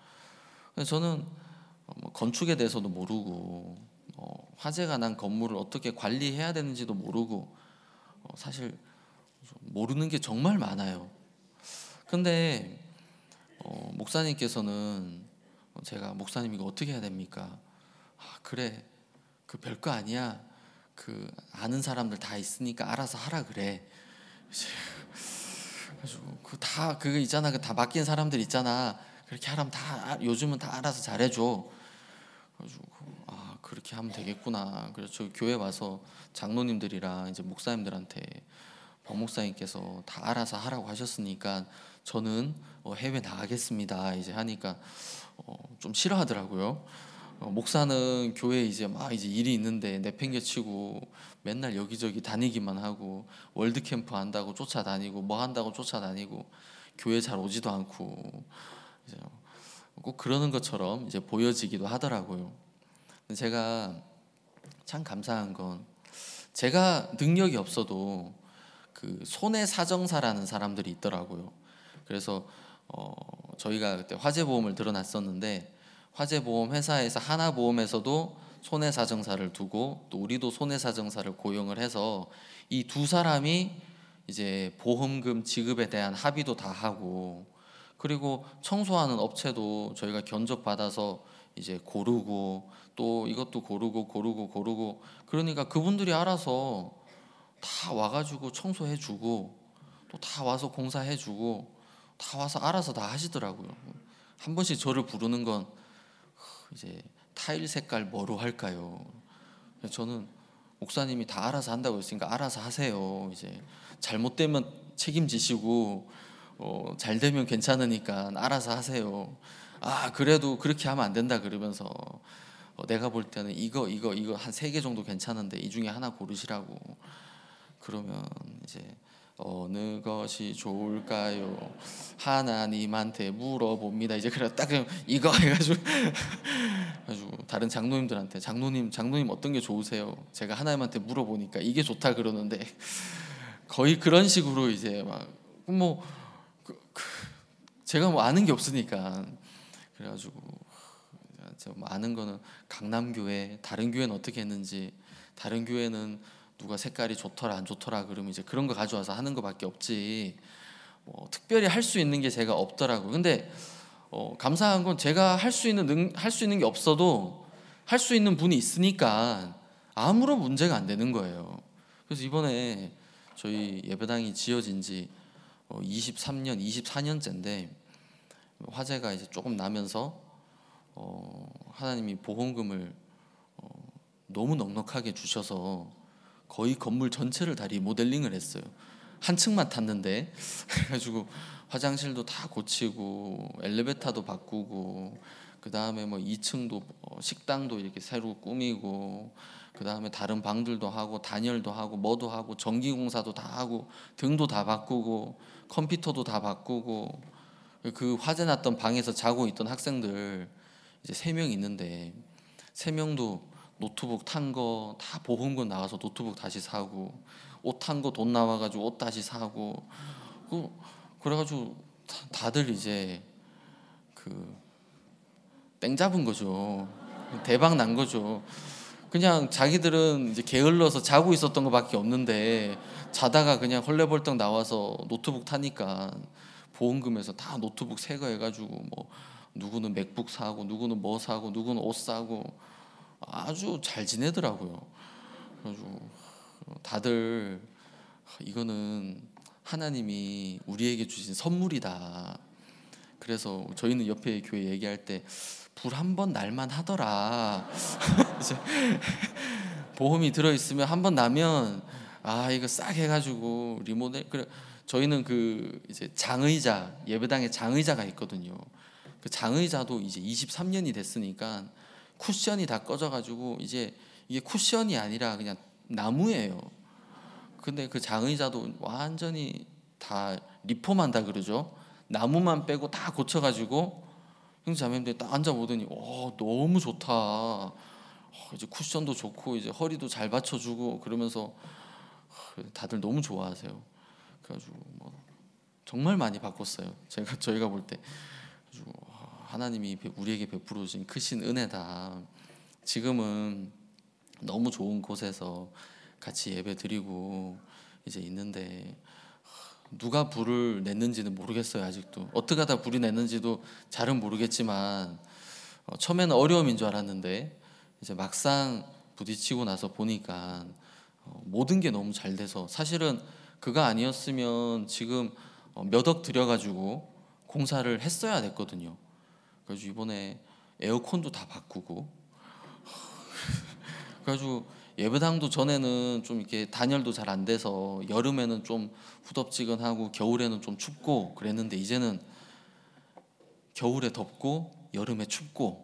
Speaker 1: 저는 뭐 건축에 대해서도 모르고 어, 화재가 난 건물을 어떻게 관리해야 되는지도 모르고 어, 사실 모르는 게 정말 많아요. 근데 어, 목사님께서는 제가 목사님 이거 어떻게 해야 됩니까? 아, 그래 그 별거 아니야. 그 아는 사람들 다 있으니까 알아서 하라 그래. 그 다 그거 있잖아. 그 다 맡긴 사람들 있잖아. 그렇게 하라면 다 요즘은 다 알아서 잘해줘. 그래가지고 아 그렇게 하면 되겠구나. 그래서 저 교회 와서 장로님들이랑 이제 목사님들한테 법목사님께서 다 알아서 하라고 하셨으니까 저는 어, 해외 나가겠습니다. 이제 하니까 어, 좀 싫어하더라고요. 어, 목사는 교회에 이제 막 이제 일이 있는데 내팽개치고 맨날 여기저기 다니기만 하고 월드 캠프 한다고 쫓아다니고 뭐 한다고 쫓아다니고 교회 잘 오지도 않고 이제 꼭 그러는 것처럼 이제 보여지기도 하더라고요. 근데 제가 참 감사한 건, 제가 능력이 없어도 그 손해 사정사라는 사람들이 있더라고요. 그래서 어, 저희가 그때 화재보험을 들어놨었는데, 화재보험 회사에서 하나보험에서도 손해사정사를 두고 또 우리도 손해사정사를 고용을 해서 이 두 사람이 이제 보험금 지급에 대한 합의도 다 하고, 그리고 청소하는 업체도 저희가 견적받아서 이제 고르고 또 이것도 고르고 고르고 고르고, 그러니까 그분들이 알아서 다 와가지고 청소해주고 또 다 와서 공사해주고 다 와서 알아서 다 하시더라고요. 한 번씩 저를 부르는 건 이제 타일 색깔 뭐로 할까요? 저는 목사님이 다 알아서 한다고 했으니까 알아서 하세요. 이제 잘못되면 책임지시고 어, 잘 되면 괜찮으니까 알아서 하세요. 아 그래도 그렇게 하면 안 된다 그러면서 어, 내가 볼 때는 이거 이거 이거 한 세 개 정도 괜찮은데 이 중에 하나 고르시라고. 그러면 이제 어느 것이 좋을까요? 하나님한테 물어봅니다. 이제 그래 딱 이거 해가지고 가지고 다른 장로님들한테 장로님 장로님 어떤 게 좋으세요? 제가 하나님한테 물어보니까 이게 좋다 그러는데 거의 그런 식으로 이제 막 뭐 그, 그 제가 뭐 아는 게 없으니까 그래가지고 제가 뭐 아는 거는 강남교회 다른 교회는 어떻게 했는지, 다른 교회는 누가 색깔이 좋더라 안 좋더라 그러면 이제 그런 거 가져와서 하는 거밖에 없지 뭐 특별히 할 수 있는 게 제가 없더라고요. 근데 어, 감사한 건 제가 할 수 있는 할 수 있는 게 없어도 할 수 있는 분이 있으니까 아무런 문제가 안 되는 거예요. 그래서 이번에 저희 예배당이 지어진 지 이십삼 년, 이십사 년째인데 화재가 이제 조금 나면서 어, 하나님이 보험금을 어, 너무 넉넉하게 주셔서 거의 건물 전체를 다 리모델링을 했어요. 한 층만 탔는데 그래가지고 화장실도 다 고치고 엘리베이터도 바꾸고 그 다음에 뭐 이 층도 식당도 이렇게 새로 꾸미고 그 다음에 다른 방들도 하고 단열도 하고 뭐도 하고 전기공사도 다 하고 등도 다 바꾸고 컴퓨터도 다 바꾸고, 그 화재 났던 방에서 자고 있던 학생들 이제 세 명 있는데 세 명도 노트북 탄 거 다 보험금 나와서 노트북 다시 사고, 옷 탄 거 돈 나와가지고 옷 다시 사고, 그 그래가지고 다들 이제 그 땡 잡은 거죠. 대박 난 거죠. 그냥 자기들은 이제 게을러서 자고 있었던 것밖에 없는데 자다가 그냥 헐레벌떡 나와서 노트북 타니까 보험금에서 다 노트북 새 거 해가지고 뭐 누구는 맥북 사고 누구는 뭐 사고 누구는 옷 사고 아주 잘 지내더라고요. 그래가지고 다들 이거는 하나님이 우리에게 주신 선물이다. 그래서 저희는 옆에 교회 얘기할 때 불 한 번 날만 하더라. 보험이 들어 있으면 한 번 나면 아 이거 싹 해가지고 리모델. 그래 저희는 그 이제 장의자 예배당에 장의자가 있거든요. 그 장의자도 이제 이십삼 년이 됐으니까 쿠션이 다 꺼져가지고 이제 이게 쿠션이 아니라 그냥 나무예요. 근데 그 장의자도 완전히 다 리폼한다 그러죠. 나무만 빼고 다 고쳐가지고 형제자매님들 딱 앉아보더니 오 너무 좋다. 어, 이제 쿠션도 좋고 이제 허리도 잘 받쳐주고 그러면서 다들 너무 좋아하세요. 그래가지고 뭐 정말 많이 바꿨어요. 제가 저희가 볼 때 하나님이 우리에게 베풀어 주신 크신 은혜다. 지금은 너무 좋은 곳에서 같이 예배 드리고 이제 있는데 누가 불을 냈는지는 모르겠어요. 아직도 어떻게 하다 불이 냈는지도 잘은 모르겠지만 어, 처음에는 어려움인 줄 알았는데 이제 막상 부딪히고 나서 보니까 어, 모든 게 너무 잘 돼서 사실은 그가 아니었으면 지금 어, 몇 억 들여가지고 공사를 했어야 됐거든요. 그래서 이번에 에어컨도 다 바꾸고 그래가지고 예배당도 전에는 좀 이렇게 단열도 잘 안 돼서 여름에는 좀 후덥지근하고 겨울에는 좀 춥고 그랬는데 이제는 겨울에 덥고 여름에 춥고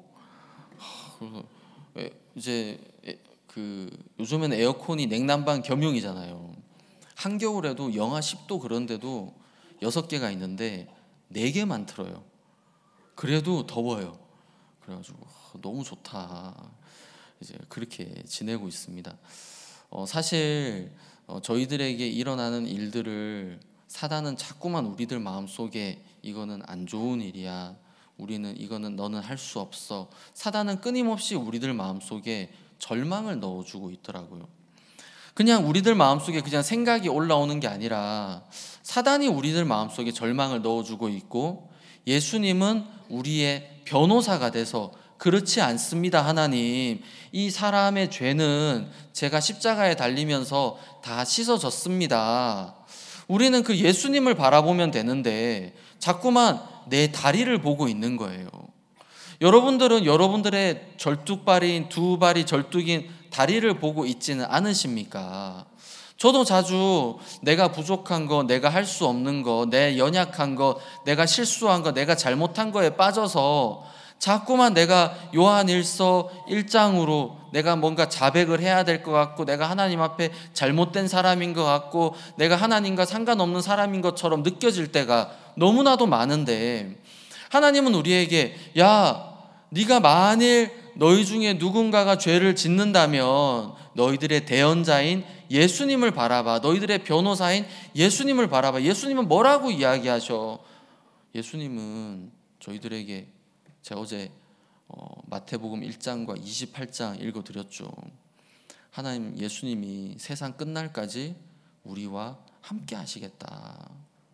Speaker 1: 이제 그 요즘에는 에어컨이 냉난방 겸용이잖아요. 한겨울에도 영하 십 도 그런데도 여섯 개가 있는데 네 개만 틀어요. 그래도 더워요. 그래가지고 너무 좋다. 이제 그렇게 지내고 있습니다. 어, 사실 어, 저희들에게 일어나는 일들을 사단은 자꾸만 우리들 마음속에 이거는 안 좋은 일이야. 우리는 이거는 너는 할 수 없어. 사단은 끊임없이 우리들 마음속에 절망을 넣어주고 있더라고요. 그냥 우리들 마음속에 그냥 생각이 올라오는 게 아니라 사단이 우리들 마음속에 절망을 넣어주고 있고, 예수님은 우리의 변호사가 돼서 그렇지 않습니다, 하나님. 이 사람의 죄는 제가 십자가에 달리면서 다 씻어졌습니다. 우리는 그 예수님을 바라보면 되는데 자꾸만 내 다리를 보고 있는 거예요. 여러분들은 여러분들의 절뚝발인, 두 발이 절뚝인 다리를 보고 있지는 않으십니까? 저도 자주 내가 부족한 거, 내가 할 수 없는 거, 내 연약한 거, 내가 실수한 거, 내가 잘못한 거에 빠져서 자꾸만 내가 요한일서 일 장으로 내가 뭔가 자백을 해야 될 것 같고, 내가 하나님 앞에 잘못된 사람인 것 같고, 내가 하나님과 상관없는 사람인 것처럼 느껴질 때가 너무나도 많은데, 하나님은 우리에게 야, 네가 만일 너희 중에 누군가가 죄를 짓는다면 너희들의 대언자인 예수님을 바라봐. 너희들의 변호사인 예수님을 바라봐. 예수님은 뭐라고 이야기하셔? 예수님은 저희들에게, 제가 어제 어, 마태복음 일 장과 이십팔 장 읽어드렸죠. 하나님, 예수님이 세상 끝날까지 우리와 함께 하시겠다.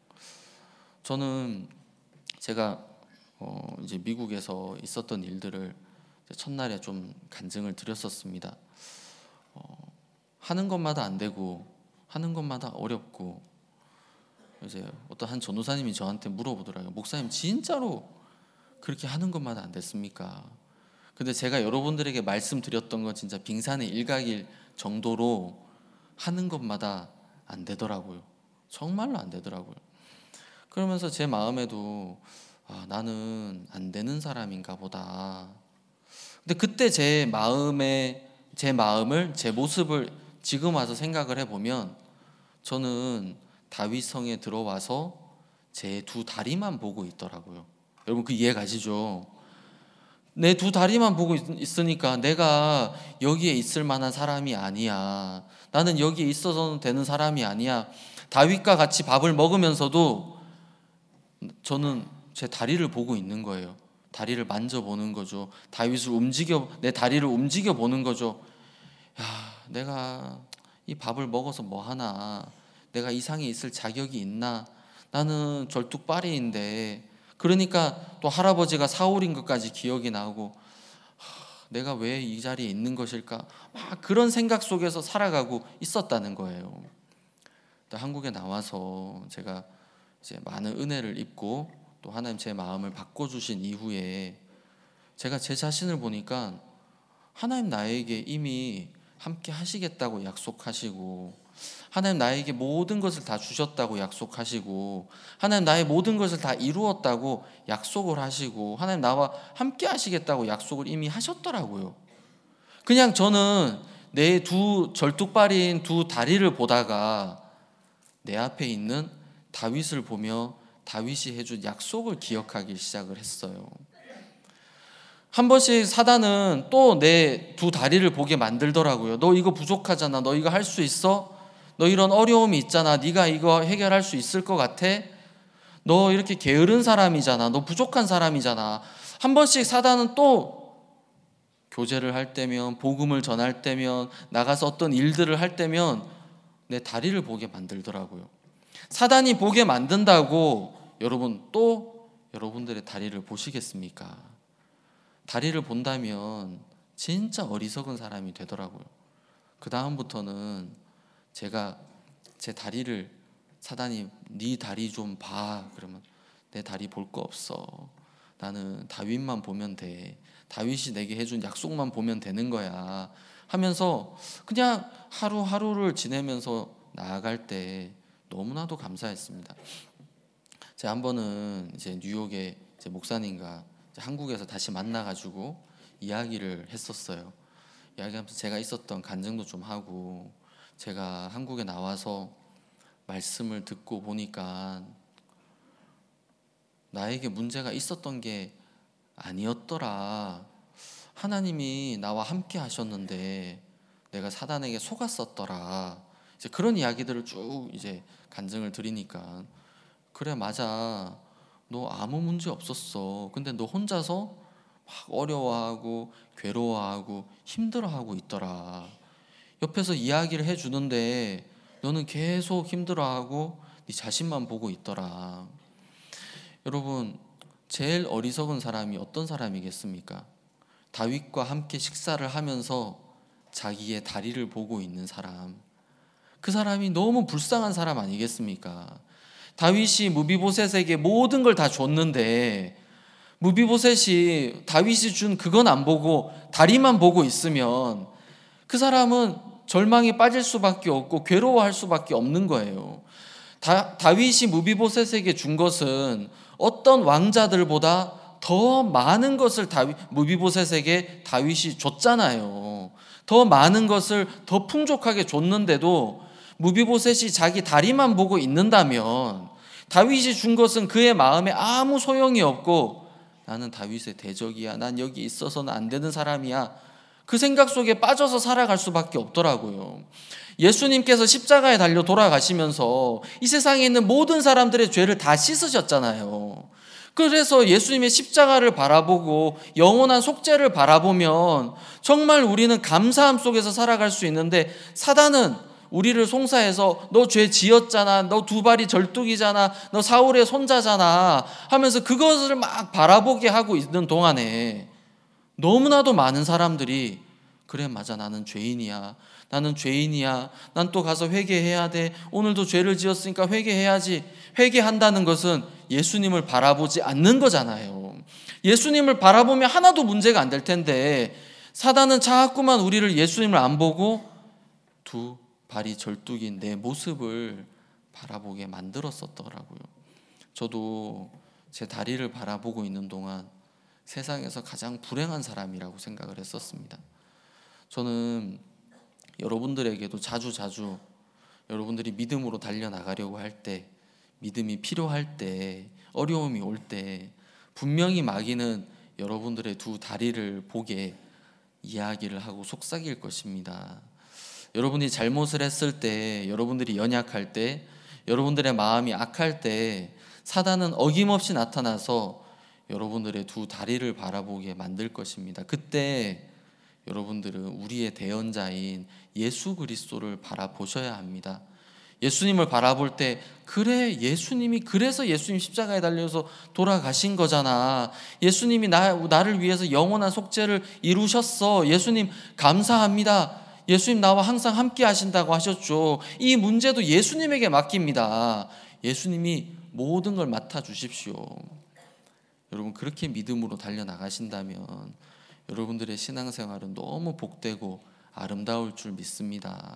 Speaker 1: 저는 제가 어, 이제 미국에서 있었던 일들을 첫날에 좀 간증을 드렸었습니다. 어, 하는 것마다 안 되고 하는 것마다 어렵고, 이제 어떤 한 전도사님이 저한테 물어보더라고요. 목사님, 진짜로 그렇게 하는 것마다 안 됐습니까? 근데 제가 여러분들에게 말씀드렸던 건 진짜 빙산의 일각일 정도로 하는 것마다 안 되더라고요. 정말로 안 되더라고요. 그러면서 제 마음에도 아, 나는 안 되는 사람인가 보다. 근데 그때 제 마음에 제 마음을, 제 모습을 지금 와서 생각을 해보면, 저는 다윗성에 들어와서 제 두 다리만 보고 있더라고요. 여러분 그 이해 가시죠? 내 두 다리만 보고 있으니까 내가 여기에 있을 만한 사람이 아니야. 나는 여기에 있어서는 되는 사람이 아니야. 다윗과 같이 밥을 먹으면서도 저는 제 다리를 보고 있는 거예요. 다리를 만져보는 거죠. 다윗을 움직여, 내 다리를 움직여 보는 거죠. 야, 내가 이 밥을 먹어서 뭐 하나? 내가 이 상에 있을 자격이 있나? 나는 절뚝발이인데. 그러니까 또 할아버지가 사울인 것까지 기억이 나고, 하, 내가 왜 이 자리에 있는 것일까? 막 그런 생각 속에서 살아가고 있었다는 거예요. 또 한국에 나와서 제가 이제 많은 은혜를 입고 또 하나님 제 마음을 바꿔주신 이후에 제가 제 자신을 보니까 하나님 나에게 이미 함께 하시겠다고 약속하시고, 하나님 나에게 모든 것을 다 주셨다고 약속하시고, 하나님 나의 모든 것을 다 이루었다고 약속을 하시고, 하나님 나와 함께 하시겠다고 약속을 이미 하셨더라고요. 그냥 저는 내 두 절뚝발인 두 다리를 보다가 내 앞에 있는 다윗을 보며 다윗이 해준 약속을 기억하기 시작을 했어요. 한 번씩 사단은 또 내 두 다리를 보게 만들더라고요. 너 이거 부족하잖아. 너 이거 할 수 있어? 너 이런 어려움이 있잖아. 네가 이거 해결할 수 있을 것 같아? 너 이렇게 게으른 사람이잖아. 너 부족한 사람이잖아. 한 번씩 사단은 또 교제를 할 때면, 복음을 전할 때면, 나가서 어떤 일들을 할 때면 내 다리를 보게 만들더라고요. 사단이 보게 만든다고 여러분 또 여러분들의 다리를 보시겠습니까? 다리를 본다면 진짜 어리석은 사람이 되더라고요. 그 다음부터는 제가 제 다리를, 사단이 네 다리 좀 봐 그러면 내 다리 볼 거 없어. 나는 다윗만 보면 돼. 다윗이 내게 해준 약속만 보면 되는 거야 하면서 그냥 하루하루를 지내면서 나아갈 때 너무나도 감사했습니다. 제가 한 번은 이제 뉴욕에 이제 목사님과 이제 한국에서 다시 만나가지고 이야기를 했었어요. 이야기하면서 제가 있었던 간증도 좀 하고, 제가 한국에 나와서 말씀을 듣고 보니까 나에게 문제가 있었던 게 아니었더라. 하나님이 나와 함께 하셨는데 내가 사단에게 속았었더라. 이제 그런 이야기들을 쭉 이제 간증을 드리니까, 그래 맞아. 너 아무 문제 없었어. 근데 너 혼자서 막 어려워하고 괴로워하고 힘들어하고 있더라. 옆에서 이야기를 해주는데 너는 계속 힘들어하고 네 자신만 보고 있더라. 여러분, 제일 어리석은 사람이 어떤 사람이겠습니까? 다윗과 함께 식사를 하면서 자기의 다리를 보고 있는 사람. 그 사람이 너무 불쌍한 사람 아니겠습니까? 다윗이 무비보셋에게 모든 걸 다 줬는데 무비보셋이 다윗이 준 그건 안 보고 다리만 보고 있으면 그 사람은 절망에 빠질 수밖에 없고 괴로워할 수밖에 없는 거예요. 다, 다윗이 무비보셋에게 준 것은 어떤 왕자들보다 더 많은 것을 다윗, 무비보셋에게 다윗이 줬잖아요. 더 많은 것을 더 풍족하게 줬는데도 무비보셋이 자기 다리만 보고 있는다면 다윗이 준 것은 그의 마음에 아무 소용이 없고 나는 다윗의 대적이야, 난 여기 있어서는 안 되는 사람이야, 그 생각 속에 빠져서 살아갈 수밖에 없더라고요. 예수님께서 십자가에 달려 돌아가시면서 이 세상에 있는 모든 사람들의 죄를 다 씻으셨잖아요. 그래서 예수님의 십자가를 바라보고 영원한 속죄를 바라보면 정말 우리는 감사함 속에서 살아갈 수 있는데, 사단은 우리를 송사해서 너 죄 지었잖아, 너 두 발이 절뚝이잖아, 너 사울의 손자잖아 하면서 그것을 막 바라보게 하고 있는 동안에 너무나도 많은 사람들이 그래 맞아, 나는 죄인이야, 나는 죄인이야, 난 또 가서 회개해야 돼, 오늘도 죄를 지었으니까 회개해야지. 회개한다는 것은 예수님을 바라보지 않는 거잖아요. 예수님을 바라보면 하나도 문제가 안 될 텐데 사단은 자꾸만 우리를 예수님을 안 보고 두 발이 절뚝인 내 모습을 바라보게 만들었었더라고요. 저도 제 다리를 바라보고 있는 동안 세상에서 가장 불행한 사람이라고 생각을 했었습니다. 저는 여러분들에게도 자주 자주 여러분들이 믿음으로 달려나가려고 할 때, 믿음이 필요할 때, 어려움이 올 때 분명히 마귀는 여러분들의 두 다리를 보게 이야기를 하고 속삭일 것입니다. 여러분이 잘못을 했을 때, 여러분들이 연약할 때, 여러분들의 마음이 악할 때 사단은 어김없이 나타나서 여러분들의 두 다리를 바라보게 만들 것입니다. 그때 여러분들은 우리의 대언자인 예수 그리스도를 바라보셔야 합니다. 예수님을 바라볼 때 그래, 예수님이 그래서 예수님 십자가에 달려서 돌아가신 거잖아. 예수님이 나, 나를 위해서 영원한 속죄를 이루셨어. 예수님 감사합니다. 예수님 나와 항상 함께 하신다고 하셨죠. 이 문제도 예수님에게 맡깁니다. 예수님이 모든 걸 맡아주십시오. 여러분, 그렇게 믿음으로 달려나가신다면 여러분들의 신앙생활은 너무 복되고 아름다울 줄 믿습니다.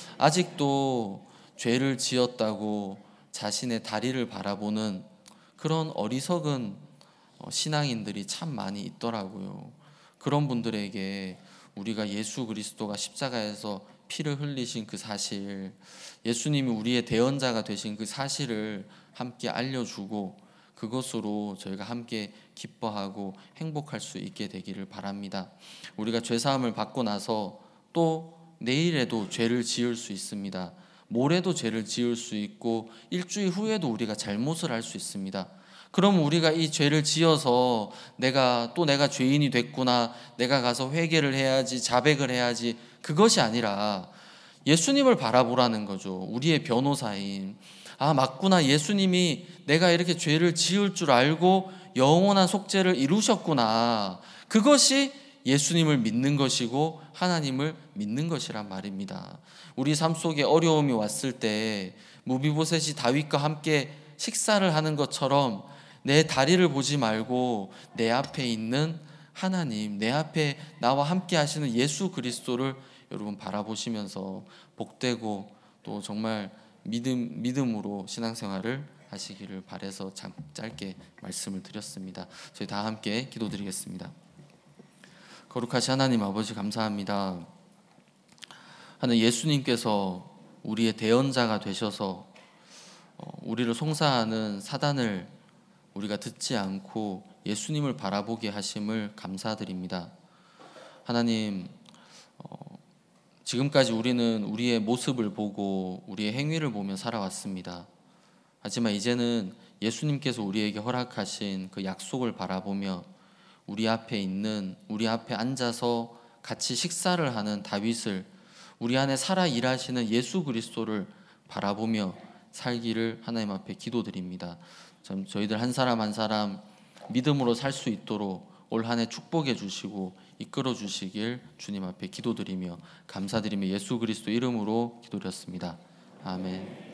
Speaker 1: 아직도 죄를 지었다고 자신의 다리를 바라보는 그런 어리석은 신앙인들이 참 많이 있더라고요. 그런 분들에게 우리가 예수 그리스도가 십자가에서 피를 흘리신 그 사실, 예수님이 우리의 대언자가 되신 그 사실을 함께 알려주고 그것으로 저희가 함께 기뻐하고 행복할 수 있게 되기를 바랍니다. 우리가 죄사함을 받고 나서 또 내일에도 죄를 지을 수 있습니다. 모레도 죄를 지을 수 있고 일주일 후에도 우리가 잘못을 할 수 있습니다. 그럼 우리가 이 죄를 지어서 내가 또 내가 죄인이 됐구나, 내가 가서 회개를 해야지, 자백을 해야지, 그것이 아니라 예수님을 바라보라는 거죠. 우리의 변호사인, 아 맞구나, 예수님이 내가 이렇게 죄를 지을 줄 알고 영원한 속죄를 이루셨구나. 그것이 예수님을 믿는 것이고 하나님을 믿는 것이란 말입니다. 우리 삶 속에 어려움이 왔을 때 무비보셋이 다윗과 함께 식사를 하는 것처럼 내 다리를 보지 말고 내 앞에 있는 하나님, 내 앞에 나와 함께 하시는 예수 그리스도를 여러분 바라보시면서 복되고 또 정말 믿음, 믿음으로 신앙생활을 하시기를 바라서 짧게 말씀을 드렸습니다. 저희 다 함께 기도드리겠습니다. 거룩하신 하나님 아버지, 감사합니다. 하는 예수님께서 우리의 대언자가 되셔서 우리를 송사하는 사단을 우리가 듣지 않고 예수님을 바라보게 하심을 감사드립니다. 하나님, 지금까지 우리는 우리의 모습을 보고 우리의 행위를 보며 살아왔습니다. 하지만 이제는 예수님께서 우리에게 허락하신 그 약속을 바라보며 우리 앞에 있는, 우리 앞에 앉아서 같이 식사를 하는 다윗을, 우리 안에 살아 일하시는 예수 그리스도를 바라보며 살기를 하나님 앞에 기도드립니다. 참 저희들 한 사람 한 사람 믿음으로 살 수 있도록 올 한 해 축복해 주시고 이끌어 주시길 주님 앞에 기도드리며 감사드리며 예수 그리스도 이름으로 기도드렸습니다. 아멘.